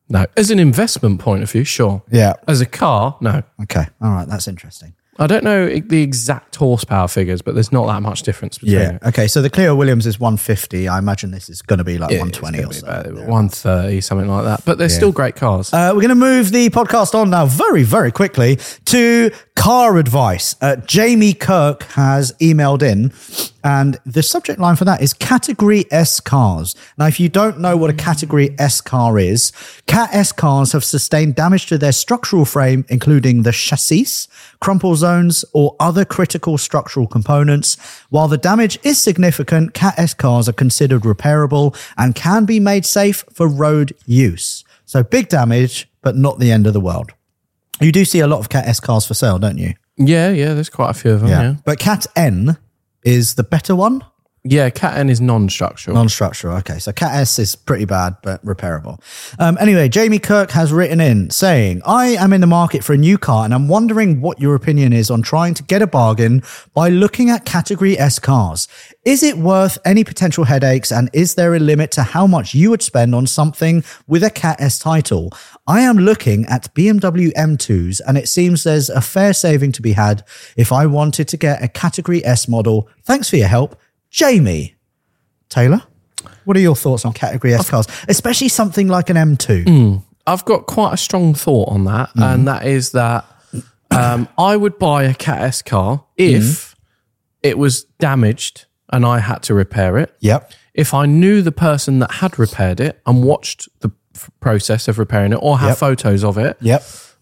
No. As an investment point of view, sure. Yeah. As a car, no. Okay. All right. That's interesting. I don't know the exact horsepower figures, but there's not that much difference between Yeah. it. Okay. So the Clio Williams is one fifty. I imagine this is going to be like Yeah, one it's twenty gonna or be so. about one thirty, something like that. But they're still great cars. Uh, we're going to move the podcast on now very, very quickly to car advice. Uh, Jamie Kirk has emailed in, and the subject line for that is Category S cars. Now, if you don't know what a Category S car is, Cat S cars have sustained damage to their structural frame, including the chassis, crumple zones, or other critical structural components. While the damage is significant, Cat S cars are considered repairable and can be made safe for road use. So big damage, but not the end of the world. You do see a lot of Cat S cars for sale, don't you? Yeah, yeah, there's quite a few of them, yeah. Yeah, But Cat N is the better one? yeah Cat N is non-structural. Non-structural. Okay. So Cat S is pretty bad, but repairable. Um, anyway, Jamie Kirk has written in saying, I am in the market for a new car and I'm wondering what your opinion is on trying to get a bargain by looking at Category S cars. Is it worth any potential headaches and is there a limit to how much you would spend on something with a Cat S title? I am looking at B M W M twos and it seems there's a fair saving to be had if I wanted to get a Category S model. Thanks for your help. Jamie. Taylor, what are your thoughts on Category S cars, especially something like an M two? Mm, I've got quite a strong thought on that, mm. and that is that um, I would buy a Cat S car if mm. it was damaged and I had to repair it. Yep. If I knew the person that had repaired it and watched the f- process of repairing it or have Yep. photos of it. Yep.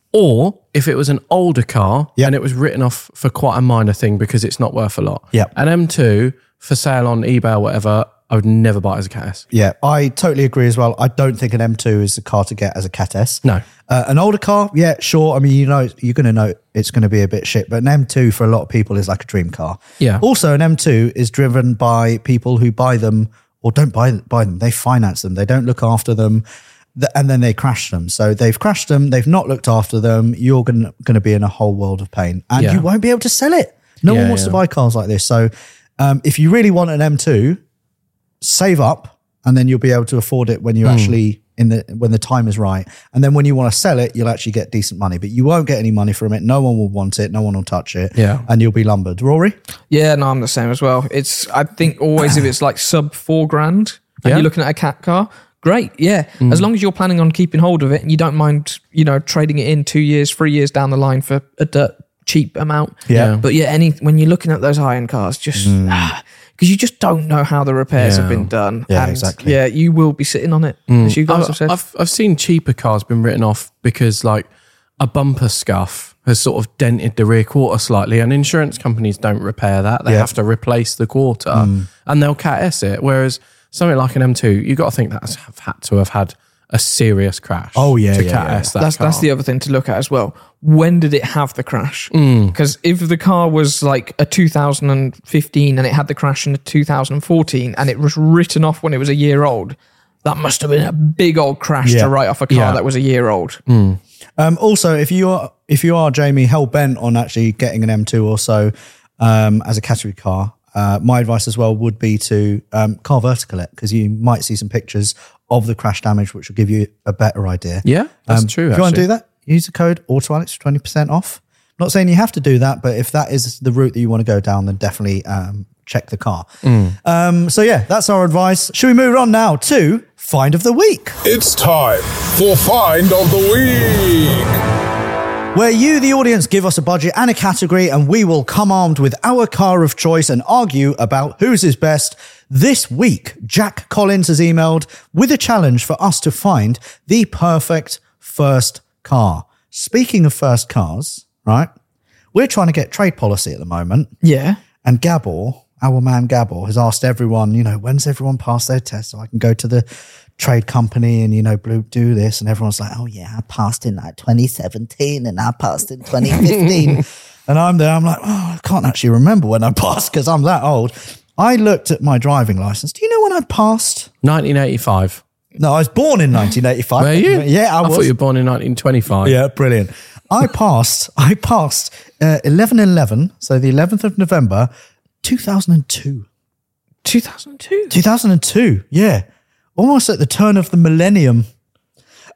Or if it was an older car Yep. and it was written off for quite a minor thing because it's not worth a lot. Yep. An M two for sale on eBay or whatever, I would never buy it as a Cat S. Yeah, I totally agree as well. I don't think an M two is the car to get as a Cat S. No. Uh, an older car, yeah, sure. I mean, you know, you're going to know it's going to be a bit shit, but an M two for a lot of people is like a dream car. Yeah. Also, an M two is driven by people who buy them or don't buy, buy them. They finance them. They don't look after them. th- and then they crash them. So they've crashed them. They've not looked after them. You're going to be in a whole world of pain, and Yeah. you won't be able to sell it. No Yeah, one wants yeah. to buy cars like this. So um, if you really want an M two, save up, and then you'll be able to afford it when you Mm. actually in the when the time is right. And then when you want to sell it, you'll actually get decent money, but you won't get any money from it. No one will want it. No one will touch it. Yeah. And you'll be lumbered. Rory? Yeah, no, I'm the same as well. It's I think always if it's like sub four grand and Yeah. you're looking at a cat car, great. Yeah, as long as you're planning on keeping hold of it and you don't mind, you know, trading it in two years, three years down the line for a dirt cheap amount. Yeah. But yeah, any when you're looking at those high end cars, just because you just don't know how the repairs have Yeah. been done. Yeah, and exactly. Yeah, you will be sitting on it, as you guys I've, have said. I've, I've seen cheaper cars been written off because like a bumper scuff has sort of dented the rear quarter slightly, and insurance companies don't repair that. They Yeah. have to replace the quarter and they'll Cat S it. Whereas something like an M two, you got to think that's have had to have had a serious crash. Oh, yeah, to yeah, Cat yeah. S that that's car. that's the other thing to look at as well. When did it have the crash? Mm. Because if the car was like a two thousand fifteen and it had the crash in two thousand fourteen and it was written off when it was a year old, that must have been a big old crash Yeah. to write off a car Yeah. that was a year old. Um, also, if you are if you are Jamie hell bent on actually getting an M two or so um, as a category car, uh, my advice as well would be to um, car vertical it, because you might see some pictures of the crash damage, which will give you a better idea. Yeah, that's Um, true. If you want to actually. do that, use the code AutoAlex for twenty percent off. I'm not saying you have to do that, but if that is the route that you want to go down, then definitely um, check the car. Um, so yeah, that's our advice. Should we move on now to Find of the Week? It's time for Find of the Week. Where you, the audience, give us a budget and a category, and we will come armed with our car of choice and argue about whose is best. This week, Jack Collins has emailed with a challenge for us to find the perfect first car. Speaking of first cars, right? We're trying to get trade policy at the moment. Yeah. And Gabor, our man Gabor, has asked everyone, you know, when's everyone pass their test so I can go to the trade company and, you know, blue- do this. And everyone's like, oh yeah, I passed in like twenty seventeen and I passed in twenty fifteen. And I'm there, I'm like, oh, I can't actually remember when I passed because I'm that old. I looked at my driving license. Do you know when I passed? nineteen eighty-five. No, I was born in nineteen eighty-five. Were you? Yeah, I, I was. thought you were born in nineteen twenty-five. Yeah, brilliant. I passed, I passed uh, eleven eleven, so the eleventh of November, two thousand two. two thousand two. two thousand two, yeah. Almost at the turn of the millennium.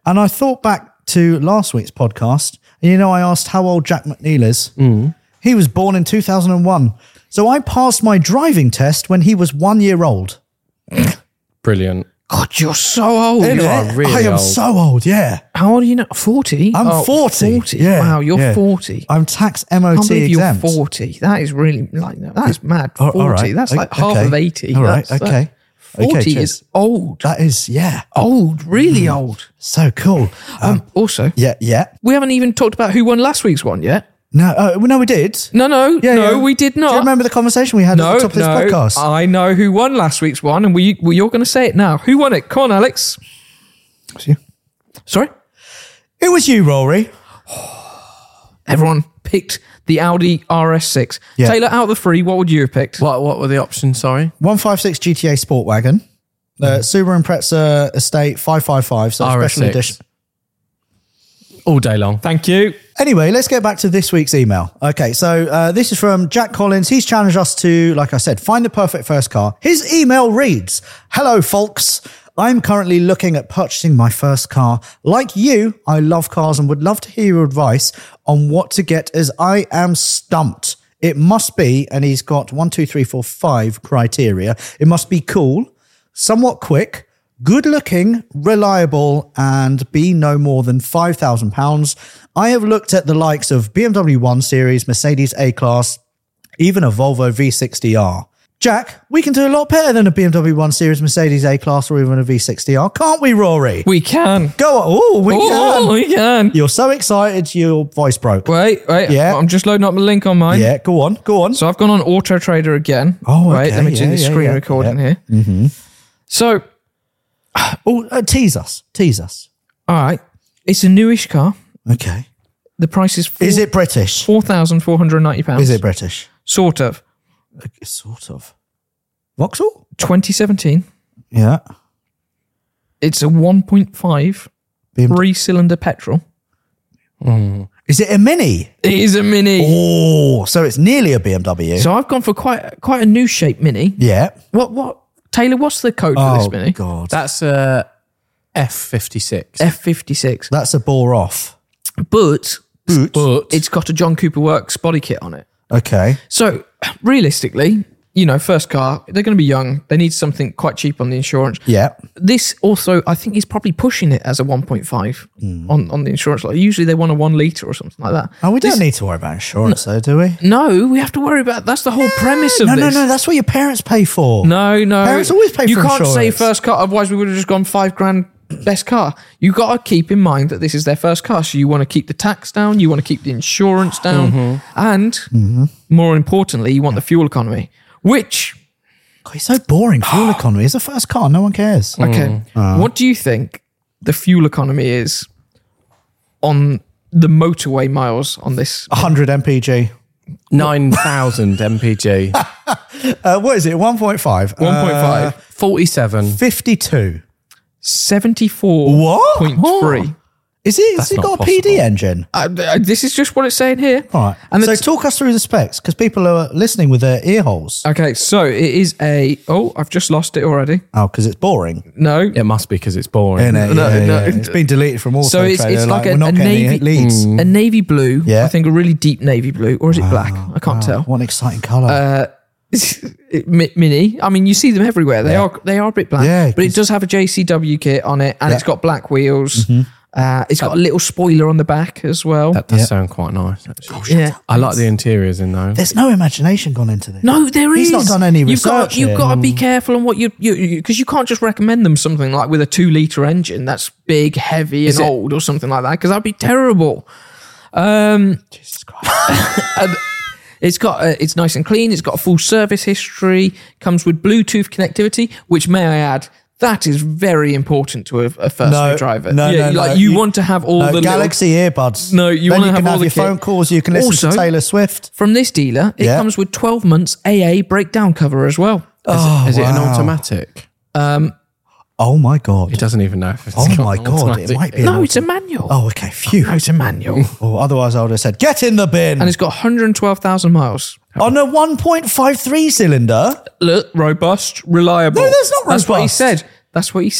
And I thought back to last week's podcast, and you know, I asked how old Jack McNeil is. Mm. He was born in two thousand one. So I passed my driving test when he was one year old. Brilliant. God, you're so old. Isn't You it? are really I am old. so old, yeah. How old are you now? forty? I'm Oh, forty. forty. Yeah, Wow, you're yeah. forty. I'm tax M I O can't T believe exempt. you're forty. That is really like no, that is mad. Oh, forty. all right. That's like Okay. half of eighty. All right, That's- okay. that- forty Okay, is cheers. old. That is, yeah. Old, really old. So cool. Um, also, Yeah, yeah. we haven't even talked about who won last week's one yet. No, uh, no, we did. No, no, Yeah, no, yeah. we did not. Do you remember the conversation we had no, at the top of this no, podcast? I know who won last week's one, and we, we you're going to say it now. Who won it? Come on, Alex. Was you? Sorry? It was you, Rory. Everyone picked the Audi R S six. Yeah. Taylor, out of the three, what would you have picked? What What were the options? Sorry. one fifty-six G T A Sport Wagon, uh, Subaru Impreza Estate five fifty-five, so R S special six. edition. All day long. Thank you. Anyway, let's get back to this week's email. Okay, so uh, this is from Jack Collins. He's challenged us to, like I said, find the perfect first car. His email reads, "Hello, folks. I'm currently looking at purchasing my first car. Like you, I love cars and would love to hear your advice on what to get as I am stumped. It must be," and he's got one, two, three, four, five criteria. It must be cool, somewhat quick, good looking, reliable, and be no more than five thousand pounds. I have looked at the likes of B M W one Series, Mercedes A-Class, even a Volvo V sixty R. Jack, we can do a lot better than a B M W one Series, Mercedes A-Class, or even a V sixty R, can't we, Rory? We can. Go on. Oh, we Oh, can. we can. You're so excited, your voice broke. Wait, wait. Yeah. I'm just loading up the link on mine. Yeah, go on, go on. So I've gone on Auto Trader again. Oh, Wait, okay. let me do Yeah, the yeah, screen yeah. recording Yeah. here. Mm-hmm. So, Oh, uh, tease us, tease us. all right. It's a newish car. Okay. The price is four, Is it British? four thousand four hundred ninety pounds. Is it British? Sort of. Uh, Sort of. Vauxhall? twenty seventeen. Yeah. It's a one point five B M W. three-cylinder petrol. Is it a Mini? It is a Mini. Oh, so it's nearly a B M W. So I've gone for quite quite a new shape Mini. yeah. What what Taylor? What's the code for Oh, this Mini? God. That's a F fifty-six. F fifty-six. That's a bore off. But Boot. But it's got a John Cooper Works body kit on it. Okay. So realistically, you know, first car, they're going to be young. They need something quite cheap on the insurance. Yeah. This also, I think he's probably pushing it as a one point five Hmm. on, on the insurance. Like usually they want a one litre or something like that. Oh, we This- don't need to worry about insurance, though, do we? No, we have to worry about, that's the whole premise of No, this. no, no. That's what your parents pay for. No, no. Parents always pay you for can't say insurance. first car, otherwise we would have just gone five grand best car. You got to keep in mind that this is their first car. So you want to keep the tax down, you want to keep the insurance down, Mm-hmm. and more importantly, you want the fuel economy, which, God, it's so boring. Fuel economy. It's a first car. No one cares. okay, what do you think the fuel economy is on the motorway miles on this? one hundred M P G. nine thousand M P G. Uh, what is it? one point five. one point five. forty-seven. fifty-two. seventy-four point three. Is it? Has it not got a P D possible. engine? Uh, uh, this is just what it's saying here. All right. And so it's- talk us through the specs because people are listening with their ear holes. Okay, so it is a. Oh, I've just lost it already. Oh, because it's boring. No. It must be because it's boring. Isn't it? No, Yeah, no. yeah. It's been deleted from Auto So it's Trader, it's like, we're a, not a getting navy any leads. a navy blue. Yeah. I think a really deep navy blue, or is it black? I can't tell. What an exciting colour. It- Mi- Mini. I mean, you see them everywhere. They are they are a bit black, Yeah, but it 'cause- does have a J C W kit on it, and it's got black wheels. Uh, it's got a little spoiler on the back as well. That does Yeah. sound quite nice, actually. yeah. I like the interiors in those. There's no imagination gone into this. No, there is. He's not done any You've got, research you've here. got to be careful on what you you because you, can't just recommend them something like with a two liter engine that's big, heavy, and it- old or something like that because that'd be terrible. Um, Jesus Christ. and it's got a, it's nice and clean. It's got a full service history. Comes with Bluetooth connectivity, which may I add. That is very important to a, a first No, driver. no, yeah, no, like no. you, You- want to have all No, the Galaxy earbuds. No, you then wanna you have can all have the your kit. phone calls. You can listen Also- to Taylor Swift. from this dealer. It Yeah. comes with twelve months A A breakdown cover as well. Oh, Is it an wow. automatic? Oh my god. It doesn't even know if it's Oh got my an god. automatic. It might be. No, an it's a auto- manual. Oh, okay. Phew. No, it's a manual. Or otherwise, I would have said, "Get in the bin." And it's got one hundred twelve thousand miles. on a one point five three cylinder. Look, robust, reliable. No, that's not That's what he robust. said. That's what he said.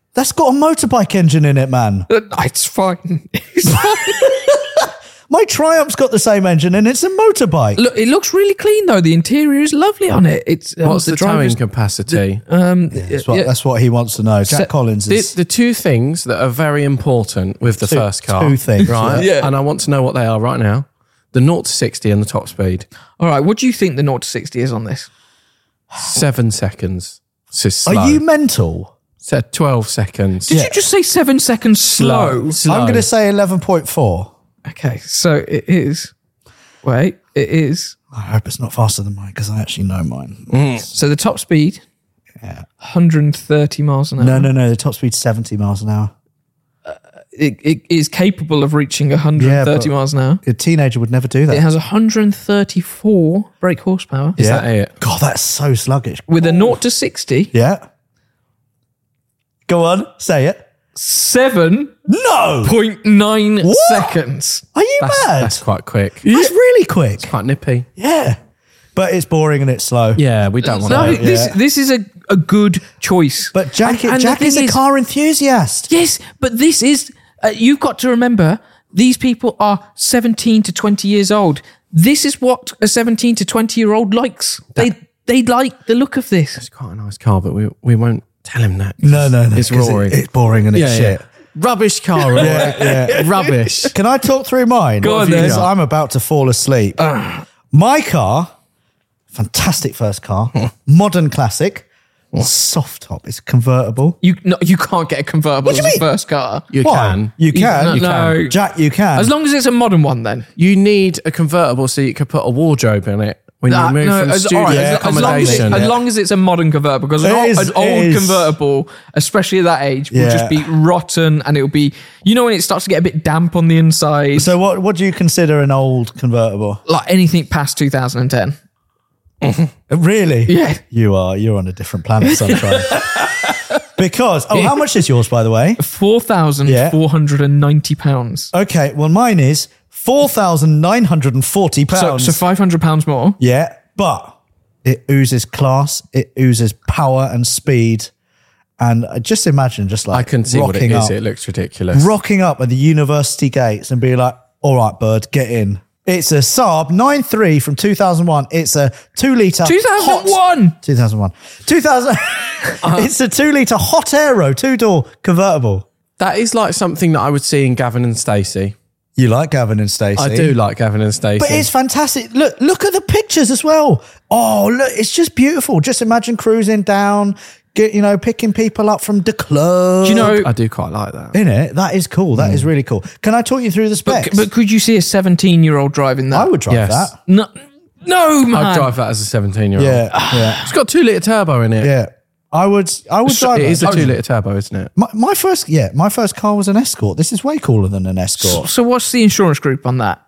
That's got a motorbike engine in it, man. Uh, It's fine. It's fine. My Triumph's got the same engine and it's a motorbike. Look, it looks really clean though. The interior is lovely on it. It's um, What's the, towing driver's- capacity? Um, That's what, yeah. that's what he wants to know. Jack Se- Collins The, is... the two things that are very important with the Two- first car. two things, Right? yeah. And I want to know what they are right now. The zero to sixty and the top speed. All right, what do you think the zero to sixty is on this? Seven seconds. It's just slow. Are you mental? Said twelve seconds. Did you just say seven seconds slow? Slow. I'm going to say eleven point four. Okay, so it is. Wait, it is. I hope it's not faster than mine because I actually know mine. So the top speed, Yeah. one hundred thirty miles an hour. No, no, no. The top speed's seventy miles an hour. It, it is capable of reaching one hundred thirty Yeah, but- miles an hour. A teenager would never do that. It has one hundred thirty-four brake horsepower. Is Yeah. that it? God, that's so sluggish. With a zero to sixty, Yeah. Go on, say it. seven No! point nine What? seconds. Are you That's, mad? that's quite quick. That's really quick. Quite nippy. Yeah. But it's boring and it's slow. Yeah, we don't want No, to. this yeah. this is a, a good choice. But Jack, And- and the Jack is thing a car enthusiast. Yes, but this is, uh, you've got to remember, these people are seventeen to twenty years old. This is what a seventeen to twenty year old likes. They they like the look of this. It's quite a nice car, but we we won't tell him that. No, no, no. It's 'cause it- Rory. it's boring and it's shit. Rubbish car, Rory. yeah, Rubbish. Can I talk through mine? Go on then. Because I'm about to fall asleep. My car, fantastic first car, modern classic, soft top. It's convertible. You no, you can't get a convertible What do as you a mean? first car. You Why? can. You can. no, You no. can. Jack, you can. As long as it's a modern one, then. You need a convertible so you could put a wardrobe in it when Uh, you move no, from as, studio all right, as, as long as, it, accommodation. as long as it's a modern convertible, because an, It old, is, an it old is. convertible, especially at that age, will Yeah. just be rotten, and it'll be, you know, when it starts to get a bit damp on the inside, So what, what do you consider an old convertible? like anything past two thousand ten. Really? Yeah. You are. You're on a different planet, Sunshine. Because, oh, how much is yours, by the way? Four thousand four hundred and ninety pounds. Okay, well, mine is four thousand nine hundred forty So, pounds. so five hundred pounds more. Yeah, but it oozes class, it oozes power and speed. And uh, just imagine just like I can see what it rocking is. up, It looks ridiculous. rocking up at the university gates and be like, all right, bird, get in. It's a Saab nine three from two thousand one. It's a two litre. two thousand one. two thousand one. two thousand. It's a two litre hot aero, two door convertible. That is like something that I would see in Gavin and Stacey. You like Gavin and Stacey? I do like Gavin and Stacey. But it's fantastic. Look, look at the pictures as well. Oh, look, it's just beautiful. Just imagine cruising down, get you know, picking people up from the club. Do you know? I do quite like that. in it? That is cool. That is really cool. Can I talk you through the But, specs? but could you see a seventeen-year-old driving that? I would drive Yes. that. No, no, man. I'd drive that as a seventeen-year-old. Yeah, yeah, It's got two litre turbo in it. yeah. I would. I would So drive it that. is a two litre turbo, isn't it? My, my first, yeah, my first car was an Escort. This is way cooler than an Escort. So what's the insurance group on that?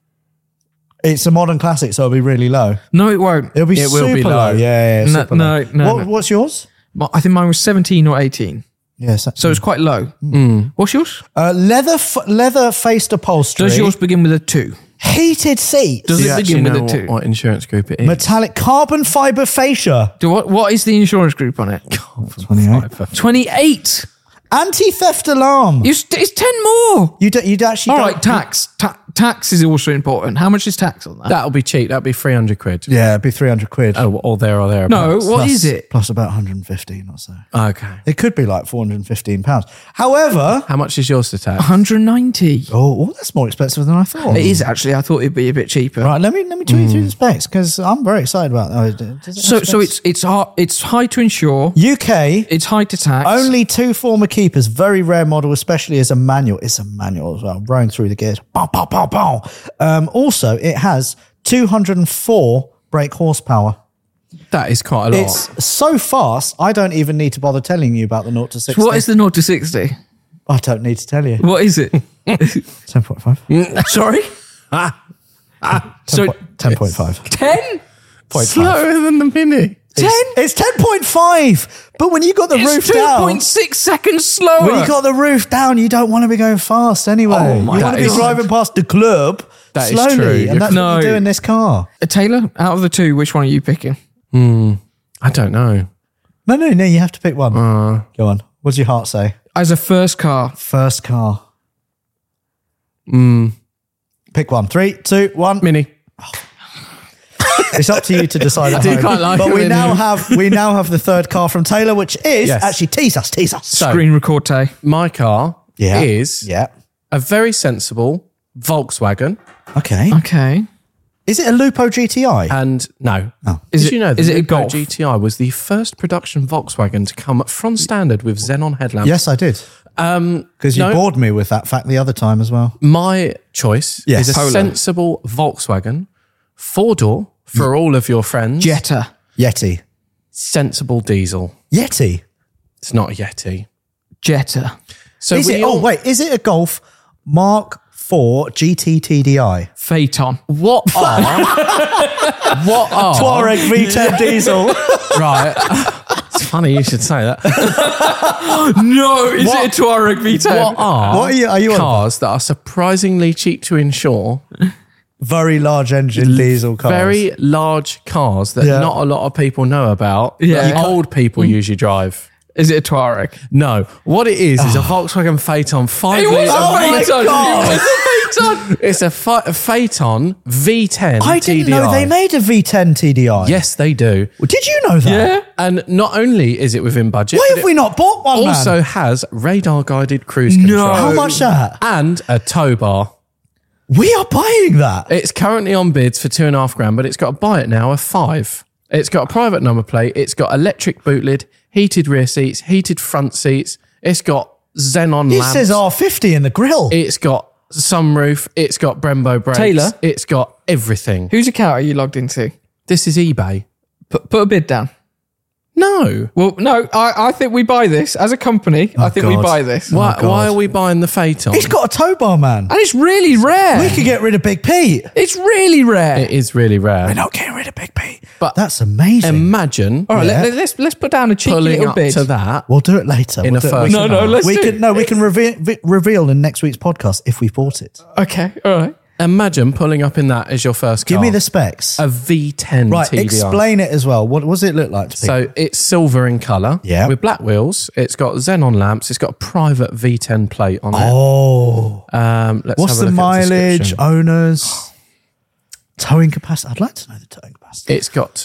It's a modern classic, so it'll be really low. No, it won't. It'll be It will super be low. low. Yeah, yeah, No, super low. no, no, What, no. What's yours? My- I think mine was seventeen or eighteen. Yes. So it's quite low. What's yours? Uh, leather, f- leather faced upholstery. Does yours begin with a two? heated seats? Does Do you it actually begin with know a what, two? what insurance group it is? Metallic carbon fiber fascia. Do what? What is the insurance group on it? twenty-eight. Twenty-eight. Anti-theft alarm. It's, it's ten more. You'd, you'd actually All don't- right, tax. Ta- tax is also important. How much is tax on that? That'll be cheap. That'll be three hundred quid. Yeah, it'd be three hundred quid. Oh, or there or there. no, what Plus- is it? Plus about one hundred fifteen or so. Okay. It could be like four hundred fifteen pounds. However, How much is yours to tax? one hundred ninety. oh, well, that's more expensive than I thought. It is actually. I thought it'd be a bit cheaper. Right, let me let me talk you through the specs because I'm very excited about that. Does it So, have so specs? it's it's hard, it's high to insure. U K. It's high to tax. Only two former keepers, very rare model, especially as a manual. It's a manual as well, rowing through the gears. Bow, bow, bow, bow. Um, also, it has two hundred four brake horsepower. That is quite a lot. It's so fast, I don't even need to bother telling you about the zero to sixty. What is the zero to sixty? I don't need to tell you. What is it? ten point five. Sorry. So ten point five. ten. slower than the Mini. Ten. It's ten point five. But when you got the roof It's two down, point six seconds slower. when you got the roof down, you don't want to be going fast anyway. Oh you my want to be God. driving past the club That is slowly, true. and You're- that's what No. you do in this car. Uh, Taylor, out of the two, which one are you picking? I don't know. No, no, no. You have to pick one. Uh, Go on. What does your heart say? As a first car, First car. Mm, Pick one. Three, two, one. Mini. It's up to you to decide at do home. quite like but it we when now you- have we now have the third car from Taylor, which is Yes. actually tease us, tease us. So, screen record. my car Yeah. is Yeah. a very sensible Volkswagen. Okay. Okay. Is it a Lupo G T I? And no. Is Did it- you know the is it a Lupo Golf? G T I was the first production Volkswagen to come from standard with xenon headlamps? yes, I did. Um, Because you no, bored me with that fact the other time as well. my choice Yes. is a Polo. sensible Volkswagen, four-door for all of your friends. Jetta. Yeti. Sensible diesel. Yeti. It's not a Yeti. Jetta. So Is we it? all- Oh wait, is it a Golf Mark four G T T D I? Phaeton. What are what are Touareg V ten diesel. right? It's funny you should say that. No, is What- it a Touareg V ten? What are, What are you- are you on cars that are surprisingly cheap to insure? Very large engine diesel cars. Very large cars that Yeah. not a lot of people know about. Yeah. That old people usually drive. Is it a Touareg? No, what it is is a Volkswagen Phaeton five It was litre. a Oh my Phaeton. God. It was a Phaeton. It's a, Pha- a Phaeton V ten I didn't T D I. know they made a V ten T D I. Yes, they do. Well, did you know that? Yeah. And not only is it within budget, Why but have we not bought one, it also man? has radar guided cruise control. How much that? And a tow bar. We are buying that. It's currently on bids for two and a half grand, but it's got a buy it now of five. It's got a private number plate. It's got electric boot lid, heated rear seats, heated front seats. It's got xenon It lamps. says R fifty in the grill. It's got sunroof. It's got Brembo brakes. Taylor? It's got everything. Whose account are you logged into? This is eBay. Put, put a bid down. No. Well, no, I, I think we buy this as a company. I think we God. buy this. Oh, Why, God. why are we buying the Phaeton? It's got a tow bar, man. And it's really rare. We could get rid of Big Pete. It's really rare. It is really rare. We're not getting rid of Big Pete. But That's amazing. Imagine All right, Yeah. let, let's let's put down a cheeky pulling little up bid. to that. we'll do it later. In We'll a do it- first we No, can- no, let's we do can it. no, we can reveal, vi- reveal in next week's podcast if we bought it. Okay, all right. Imagine pulling up in that as your first car. Give me the specs. A V ten right, T D I. explain it as well. What does it look like to people? So it's silver in colour. Yeah. With black wheels. It's got xenon lamps. It's got a private V ten plate on oh, it. Um, let's what's have a the look at mileage? description. Owners, towing capacity. I'd like to know the towing capacity. It's got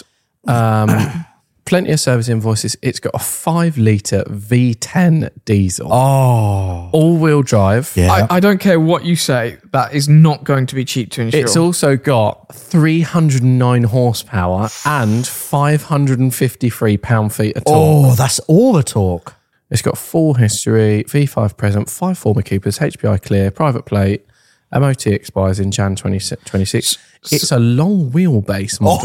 um, plenty of service invoices. It's got a five litre V ten diesel. Oh, All-wheel drive. yeah. I, I don't care what you say. That is not going to be cheap to insure. It's also got three hundred nine horsepower and five hundred fifty-three pound-feet of torque. oh, that's all the talk. It's got full history, V five present, five former keepers, H P I clear, private plate, M O T expires in January twenty twenty-six. It's a long wheelbase model.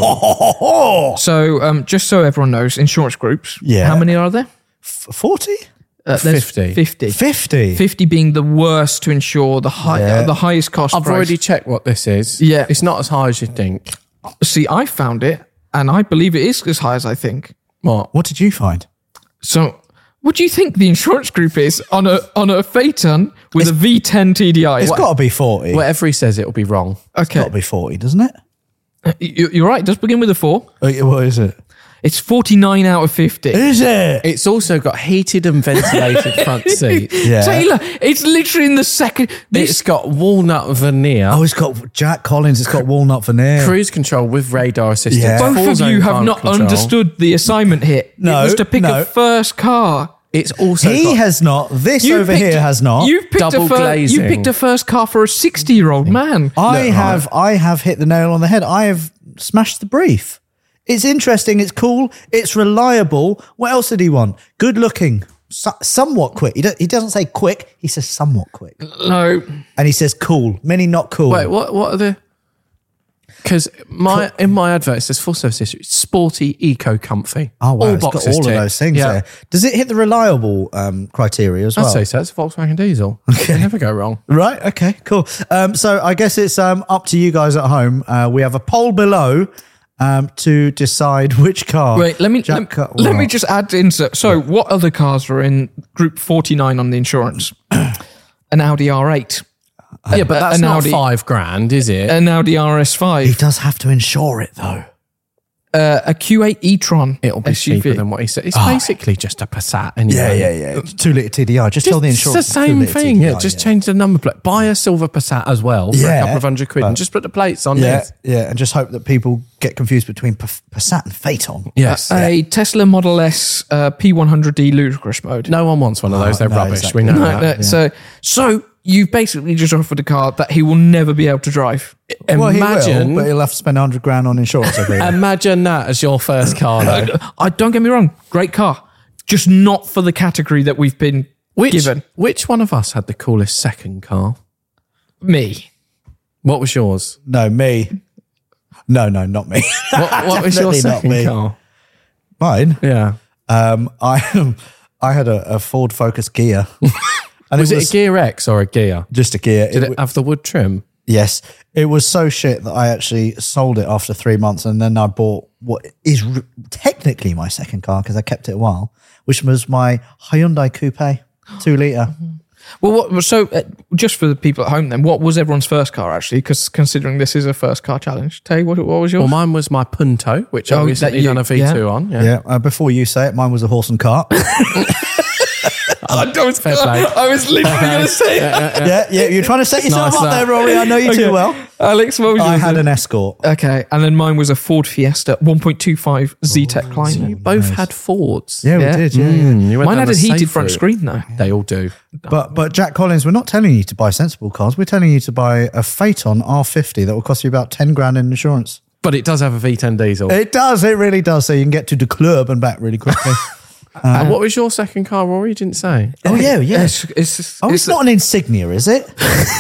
Oh, So, um, just so everyone knows, insurance groups. Yeah. How many are there? forty? Uh, there's fifty. Fifty. fifty? Fifty being the worst to insure, the high, Yeah. uh, the highest cost. I've price. already checked what this is. Yeah. It's not as high as you think. See, I found it, and I believe it is as high as I think. What? What did you find? So, what do you think the insurance group is on a on a Phaeton with a V ten T D I? It's got to be forty. Whatever he says, it'll be wrong. It's got Okay, to be forty, doesn't it? You- you're right. It does begin with a four. Oh, yeah, what is it? It's forty-nine out of fifty. Is it? It's also got heated and ventilated front seats. Yeah. Taylor, it's literally in the second. This It's got walnut veneer. Oh, it's got Jack Collins. It's got walnut veneer. Cruise control with radar assistance. Yeah. both full of zone you have climate not control. understood the assignment here. No, it was to pick no. a first car. It's also He got has not. This You over picked- here has not. You picked Double a fir- glazing. You picked a first car for a sixty-year-old man. I Look, have. I have hit the nail on the head. I have smashed the brief. It's interesting. It's cool. It's reliable. What else did he want? Good looking. So, somewhat quick. He, do, he doesn't say quick. He says somewhat quick. No, And he says cool. Many not cool. Wait, what? What are the? Because my in my advert it says full service history, sporty, eco, comfy. Oh wow, all it's got boxes all of ticked. those things Yeah. there. Does it hit the reliable um, criteria as well? I'd say so. It's a Volkswagen diesel. They never go wrong. Right. Okay. Cool. Um, so I guess it's um, up to you guys at home. Uh, we have a poll below um, to decide which car. wait. Let me Jack let, cut- let me well, just add insert. So, what other cars are in Group forty-nine on the insurance? An Audi R eight, Yeah, but that's an not Audi- five grand, is it? an Audi R S He five, does have to insure it though. uh, a Q eight e-tron. It'll be S U V. cheaper than what he said. It's basically just a Passat anyway. Yeah, yeah, yeah. Two litre T D I. Just, tell the It's insurance. the same two litre thing. T D I, Yeah, just change the number plate. Buy a silver Passat as well for Yeah, a couple of hundred quid and but- just put the plates on Yeah, this. yeah, and just hope that people get confused between P- Passat and Phaeton. Yes. A Tesla Model S uh, P one hundred D ludicrous mode. No one wants one of those. They're no, rubbish. exactly. We know No, that. no, So, so you've basically just offered a car that he will never be able to drive. Well, he Imagine, will, but he'll have to spend a hundred grand on insurance every year. imagine that as your first car, though. I don't get me wrong, great car, just not for the category that we've been Which, given. which one of us had the coolest second car? Me. What was yours? No, me. No, no, not me. What, what was your Definitely not second me. car? Mine. Yeah. Um, I I had a, a Ford Focus Gear. And Was it, a Gear X or a Gear? just a Gear? Did It it have the wood trim? Yes, it was so shit that I actually sold it after three months, and then I bought what is r- technically my second car because I kept it a while, which was my Hyundai Coupe, two liter. Well, what, so uh, just for the people at home then, what was everyone's first car actually? Because considering this is a first car challenge. Tay, what, what was yours? Well, mine was my Punto, which Oh, I that recently you- done a V two yeah. on. Yeah. Yeah. Uh, before you say it, mine was a horse and cart. I, was, Fair play. I was literally going to say that. yeah, yeah. You're trying to set yourself Nice up that. there, Rory. I know you too well. Alex, what was yours? I had then? an Escort. Okay, and then mine was a Ford Fiesta one point two five Z-Tech Climate. You both had Fords. Yeah, Yeah. we did. Yeah, yeah. Mm, you went Mine down had a the heated safe front route. screen though. They all do. But but Jack Collins, we're not telling you to buy sensible cars. We're telling you to buy a Phaeton R fifty that will cost you about ten grand in insurance. But it does have a V ten diesel. It does. It really does. So you can get to the club and back really quickly. and what was your second car, Rory? You didn't say. oh yeah, yeah. It's, it's, Oh, it's, not an Insignia, is it?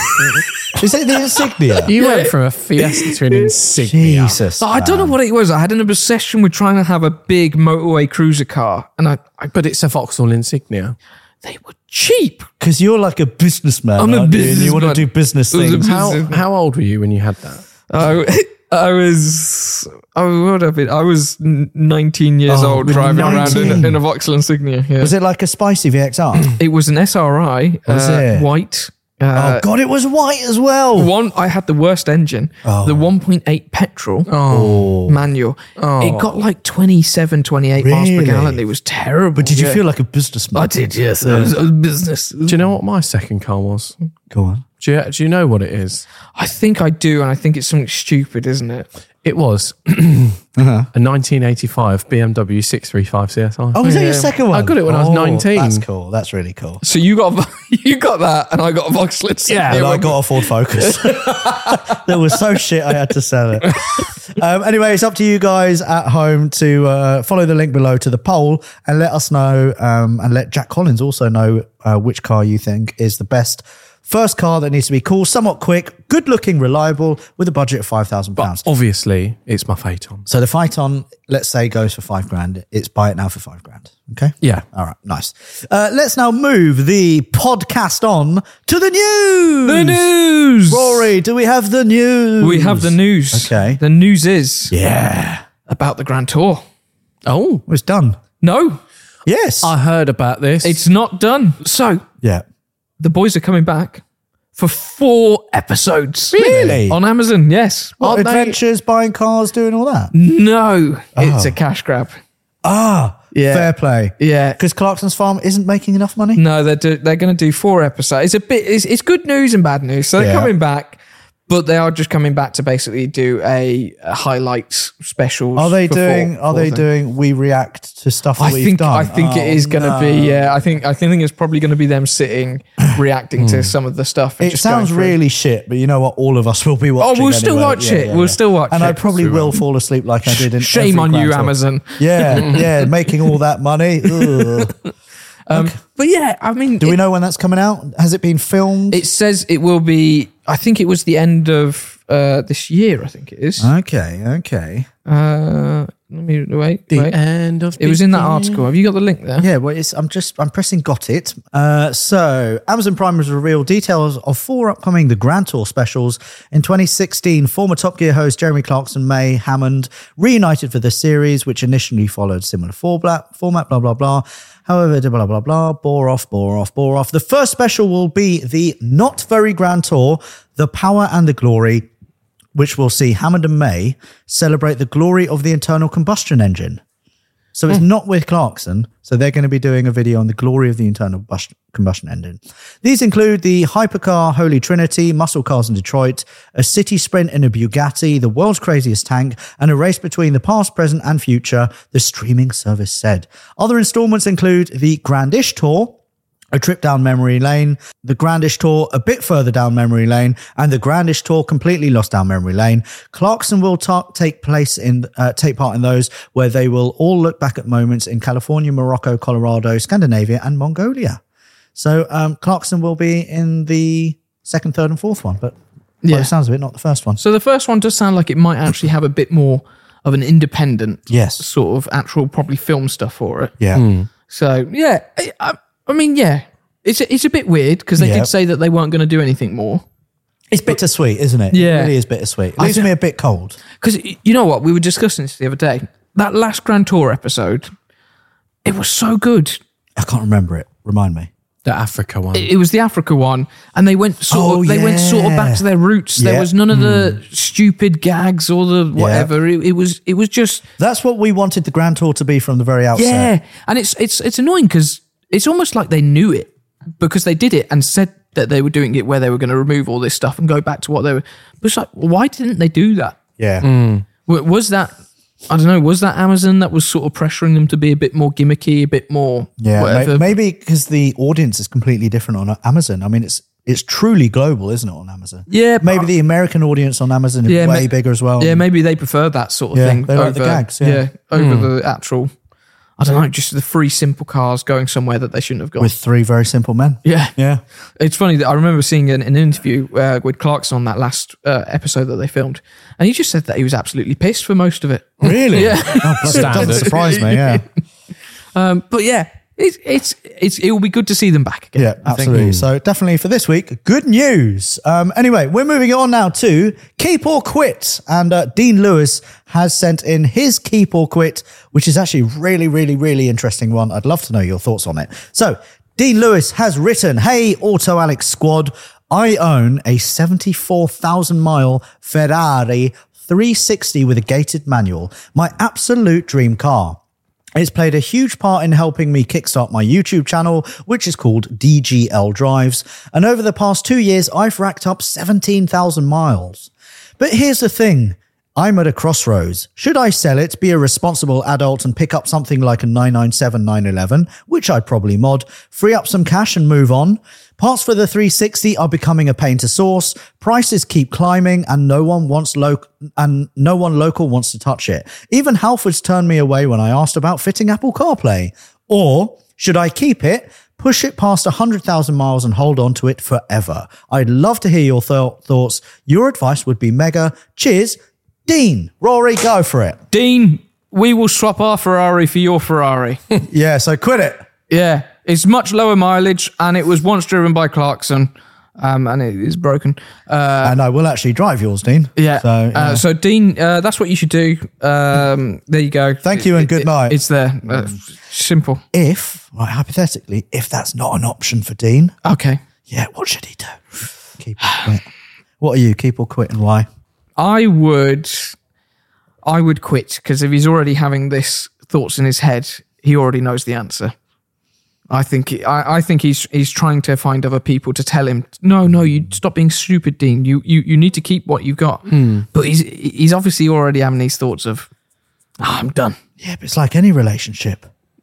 Is it the Insignia? You went from a Fiesta to an Insignia. Jesus. I don't know what it was. I had an obsession with trying to have a big motorway cruiser car, and I, I But it's a Vauxhall Insignia. they were cheap. Because you're like a businessman. I'm a aren't you? And you want to businessman. do business It was a things. business- How how old were you when you had that? I, I was, I would have been. I was n- nineteen years Oh, old driving around in, nineteen. in a Vauxhall Insignia. Yeah. Was it like a spicy V X R? It was an S R I, Was uh, it? white. oh Uh, God, it was white as well. One, I had the worst engine, the one point eight petrol Oh. manual. It got like twenty-seven, twenty-eight miles per Really? gallon. It was terrible. But did you yeah. feel like a businessman? I did, yes. It was, it was business. Do you know what my second car was? Go on. Do you, do you know what it is? I think I do, and I think it's something stupid, isn't it? It was a nineteen eighty-five B M W six thirty-five C S I. Oh, was that your Yeah. second one? I got it when I was Oh, nineteen. That's cool. That's really cool. So you got you got that, and I got a Vauxhall Insignia. And I got a Ford Focus. That was so shit I had to sell it. Um, anyway, it's up to you guys at home to uh, follow the link below to the poll and let us know um, and let Jack Collins also know uh, which car you think is the best first car that needs to be cool, somewhat quick, good looking, reliable with a budget of five thousand pounds. Obviously, it's my Phaeton. So the Phaeton, let's say, goes for five grand. It's buy it now for five grand. Okay. Yeah. All right. Nice. Uh, let's now move the podcast on to the news. the news. Rory, do we have the news? We have the news. Okay. The news is Yeah. about the Grand Tour. Oh, It's done. No, Yes. I heard about this. it's not done. So yeah. the boys are coming back for four episodes. Really? On Amazon, yes. What, Aren't they- adventures, buying cars, doing all that? No, it's a cash grab. Ah, Yeah. fair play. Yeah. Because Clarkson's Farm isn't making enough money? No, they're do, they're going to do four episodes. It's a bit. It's, it's good news and bad news. So they're Yeah. coming back, but they are just coming back to basically do a, a highlights specials. Are they for doing, four- are four they things. doing we react to stuff that I we've think done? I think Oh, it is going to no. be. Yeah, I think I think it's probably going to be them sitting reacting to some of the stuff. and It just going sounds through. really shit, but you know what? All of us will be watching. we'll still anyway. watch it. We'll still watch and I it. probably will fall asleep like I did in. Shame every on you, Grand Tour. Amazon. Yeah, yeah, making all that money. Ugh. Um, But yeah, I mean, Do it, we know when that's coming out? Has it been filmed? it says it will be. I think it was the end of uh, this year. I think it is. okay, okay. Uh, let me wait. the wait. end of It was in that article. Have you got the link there? Yeah, well, it's, I'm just I'm pressing got it. Uh, so Amazon Prime has revealed details of four upcoming The Grand Tour specials. In twenty sixteen, former Top Gear host Jeremy Clarkson, May Hammond reunited for the series, which initially followed similar format. Format, blah blah blah. However, blah blah blah. Bore off, bore off, bore off. The first special will be the Not Very Grand Tour, The Power and the Glory. which will see Hammond and May celebrate the glory of the internal combustion engine. So it's not with Clarkson. So they're going to be doing a video on the glory of the internal bus- combustion engine. These include the hypercar Holy Trinity, muscle cars in Detroit, a city sprint in a Bugatti, the world's craziest tank, and a race between the past, present, and future, the streaming service said. Other installments include the Grandish Tour, a trip down memory lane, the Grandish Tour a bit further down memory lane, and the Grandish Tour completely lost down memory lane. Clarkson will ta- take place in, uh, take part in those where they will all look back at moments in California, Morocco, Colorado, Scandinavia, and Mongolia. So um, Clarkson will be in the second, third, and fourth one, but by Yeah. the sounds of it, not the first one. So the first one does sound like it might actually have a bit more of an independent Yes. sort of actual probably film stuff for it. Yeah. So yeah, I, I, I mean, yeah, it's a, it's a bit weird because they Yeah. did say that they weren't going to do anything more. It's bittersweet, isn't it? Yeah. It really is bittersweet. It I leaves don't- me a bit cold. Because you know what, we were discussing this the other day. That last Grand Tour episode, it was so good. I can't remember it. Remind me. The Africa one. It, it was the Africa one, and they went sort Oh, of they went sort of back yeah. to their roots. Yeah. There was none of the stupid gags or the whatever. It, it was it was just That's what we wanted the Grand Tour to be from the very outset. yeah, and it's it's it's annoying because it's almost like they knew it because they did it and said that they were doing it where they were going to remove all this stuff and go back to what they were. But it's like, why didn't they do that? Yeah. W- Was that I don't know? Was that Amazon that was sort of pressuring them to be a bit more gimmicky, a bit more Yeah, whatever? may- maybe because the audience is completely different on Amazon. I mean, it's it's truly global, isn't it, on Amazon? Yeah, maybe but- the American audience on Amazon is Yeah, way ma- bigger as well. Yeah, maybe they prefer that sort of Yeah, thing they like the gags, yeah. over the actual. I don't know, just the free simple cars going somewhere that they shouldn't have gone. with three very simple men. yeah, Yeah, It's funny that I remember seeing an, an interview uh, with Clarkson on that last uh, episode that they filmed, and he just said that he was absolutely pissed for most of it. really. Yeah. Oh, bloody- it doesn't surprise me. Yeah, Um, but yeah, it's it's it's it will be good to see them back again. yeah, I think. absolutely. So definitely for this week, good news. Um, anyway, we're moving on now to Keep or Quit, and uh, Dean Lewis has sent in his Keep or Quit, which is actually really, really, really interesting one. I'd love to know your thoughts on it. So Dean Lewis has written, "Hey, Auto Alex squad, I own a seventy-four thousand mile Ferrari three sixty with a gated manual, my absolute dream car. It's played a huge part in helping me kickstart my YouTube channel, which is called D G L Drives. And over the past two years, I've racked up seventeen thousand miles. But here's the thing. I'm at a crossroads. Should I sell it, be a responsible adult and pick up something like a nine ninety-seven nine eleven, which I'd probably mod, free up some cash and move on? Parts for the three sixty are becoming a pain to source. Prices keep climbing, and no one wants lo- and no one local wants to touch it. Even Halfords turned me away when I asked about fitting Apple CarPlay. Or should I keep it, push it past one hundred thousand miles and hold on to it forever? I'd love to hear your th- thoughts. Your advice would be mega. Cheers, Dean. Rory, go for it. Dean, we will swap our Ferrari for your Ferrari. Yeah, so quit it. Yeah, it's much lower mileage, and it was once driven by Clarkson, um, and it is broken. Uh, And I will actually drive yours, Dean. yeah. So, Uh, yeah. so Dean, uh, that's what you should do. Um, there you go. Thank you and good night. It's there. Uh, simple. if, right, hypothetically, if that's not an option for Dean, Okay. yeah, what should he do? Keep or quit. What are you? Keep or quit, and why? I would, I would quit because if he's already having this thoughts in his head, he already knows the answer. I think I, I think he's he's trying to find other people to tell him, no, no, you stop being stupid, Dean. You you you need to keep what you've got. But he's he's obviously already having these thoughts of, oh, I'm done. Yeah, but it's like any relationship.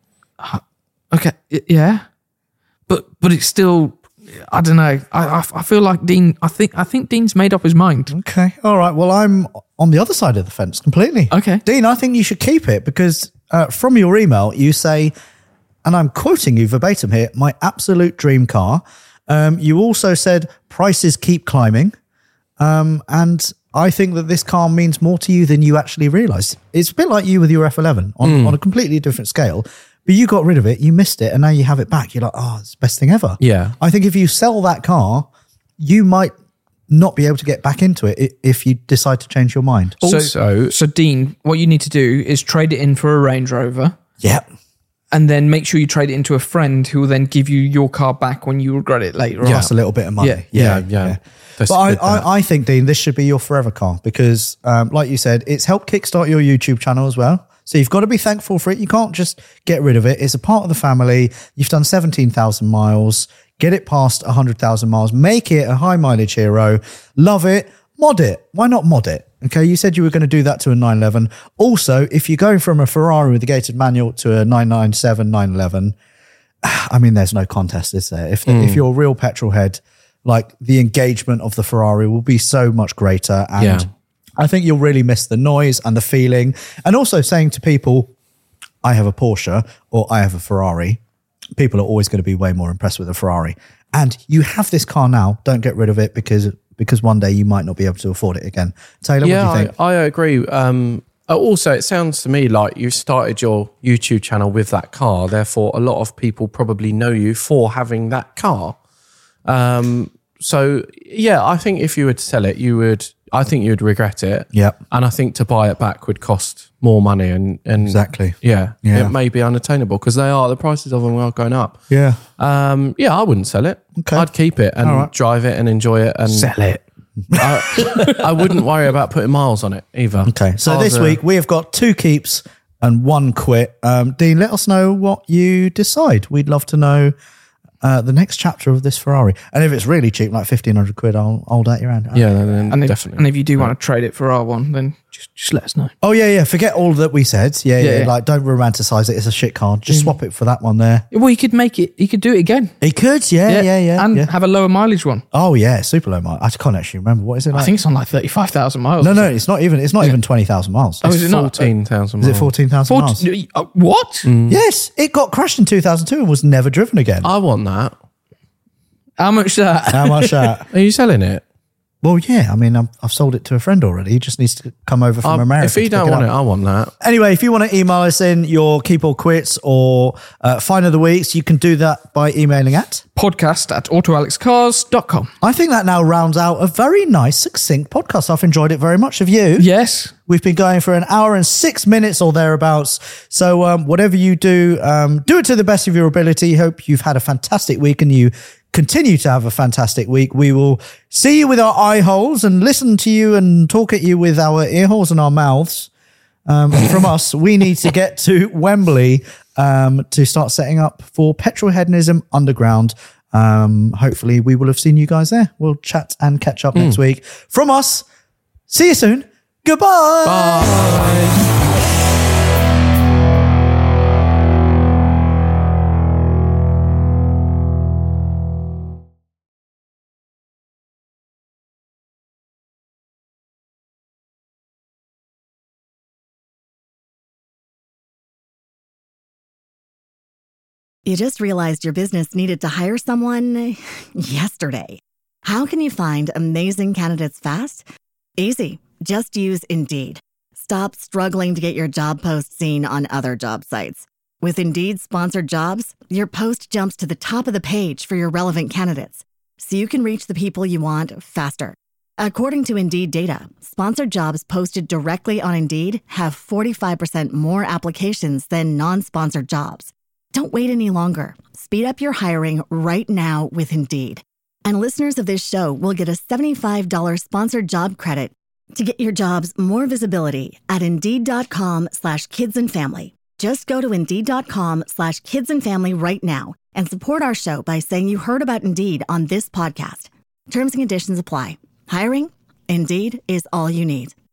Okay, y- yeah, but but it's still, I don't know. I, I I feel like Dean. I think I think Dean's made up his mind. Okay. All right. Well, I'm on the other side of the fence completely. Okay. Dean, I think you should keep it because uh, from your email, you say, and I'm quoting you verbatim here, my absolute dream car. Um, you also said prices keep climbing. Um, and I think that this car means more to you than you actually realize. It's a bit like you with your F eleven on, on a completely different scale. But you got rid of it, you missed it, and now you have it back. You're like, oh, it's the best thing ever. Yeah. I think if you sell that car, you might not be able to get back into it i- if you decide to change your mind. So, Also- so Dean, what you need to do is trade it in for a Range Rover. Yeah. and then make sure you trade it into a friend who will then give you your car back when you regret it later on. Just a little bit of money. Yeah. Yeah, yeah. That's But I, good, that. I, I think, Dean, this should be your forever car because, um, like you said, it's helped kickstart your YouTube channel as well. So you've got to be thankful for it. You can't just get rid of it. It's a part of the family. You've done seventeen thousand miles. Get it past one hundred thousand miles. Make it a high mileage hero. Love it. Mod it. Why not mod it? Okay, you said you were going to do that to a nine eleven. Also, if you're going from a Ferrari with a gated manual to a nine ninety-seven, nine eleven, I mean, there's no contest, is there? If, Mm. if you're a real petrol head, like the engagement of the Ferrari will be so much greater. And Yeah. I think you'll really miss the noise and the feeling. And also saying to people, I have a Porsche or I have a Ferrari, people are always going to be way more impressed with a Ferrari. And you have this car now, don't get rid of it because because one day you might not be able to afford it again. Taylor, yeah, what do you think? I, I agree. Um, uh, also, it sounds to me like you started your YouTube channel with that car. Therefore, a lot of people probably know you for having that car. Um, so, yeah, I think if you were to sell it, you would. I think you'd regret it. Yep. And I think to buy it back would cost more money. And, and Exactly. Yeah, Yeah. it may be unattainable because they are, the prices of them are going up. Yeah. Um, yeah, I wouldn't sell it. Okay. I'd keep it and All right. drive it and enjoy it. And Sell it. I, I wouldn't worry about putting miles on it either. Okay. So Cars this are- week we have got two keeps and one quit. Um, Dean, let us know what you decide. We'd love to know uh, the next chapter of this Ferrari. And if it's really cheap, like fifteen hundred quid, I'll hold out your hand. Yeah, then, then And if, definitely. and if you do want to trade it for R one, then just, just let us know. Oh, yeah, yeah. Forget all that we said. Yeah, yeah. Yeah, yeah. Like, don't romanticize it. It's a shit car. Just swap it for that one there. Well, you could make it, you could do it again. He could. Yeah, yeah, yeah. And yeah. have a lower mileage one. Oh, yeah. Super low mile. I can't actually remember. What is it like? I think it's on like thirty-five thousand miles. No, no. It's not even, it's not even twenty thousand miles. Oh, is it not? fourteen thousand Is it fourteen thousand miles? Forty, uh, what? Yes. It got crashed in two thousand two and was never driven again. I want that. How much that? How much that? Are you selling it? Well, yeah. I mean, I've, I've sold it to a friend already. He just needs to come over from Um, America. if he to don't pick want it it, up. I want that. Anyway, if you want to email us in your keep or quits or uh, find of the weeks, you can do that by emailing at. Podcast at auto alex cars dot com. I think that now rounds out a very nice, succinct podcast. I've enjoyed it very much. Have you? Yes. We've been going for an hour and six minutes or thereabouts. So um, whatever you do, um, do it to the best of your ability. Hope you've had a fantastic week and you continue to have a fantastic week. We will see you with our eye holes and listen to you and talk at you with our ear holes and our mouths. Um, from us, we need to get to Wembley um, to start setting up for Petrol Hedonism Underground. Um, hopefully we will have seen you guys there. We'll chat and catch up next week. From us, see you soon. Goodbye. Bye. You just realized your business needed to hire someone yesterday. How can you find amazing candidates fast? Easy. Just use Indeed. Stop struggling to get your job post seen on other job sites. With Indeed sponsored jobs, your post jumps to the top of the page for your relevant candidates, so you can reach the people you want faster. According to Indeed data, sponsored jobs posted directly on Indeed have forty-five percent more applications than non-sponsored jobs. Don't wait any longer. Speed up your hiring right now with Indeed. And listeners of this show will get a seventy-five dollars sponsored job credit to get your jobs more visibility at Indeed.com slash kids and family. Just go to Indeed.com slash kids and family right now and support our show by saying you heard about Indeed on this podcast. Terms and conditions apply. Hiring? Indeed is all you need.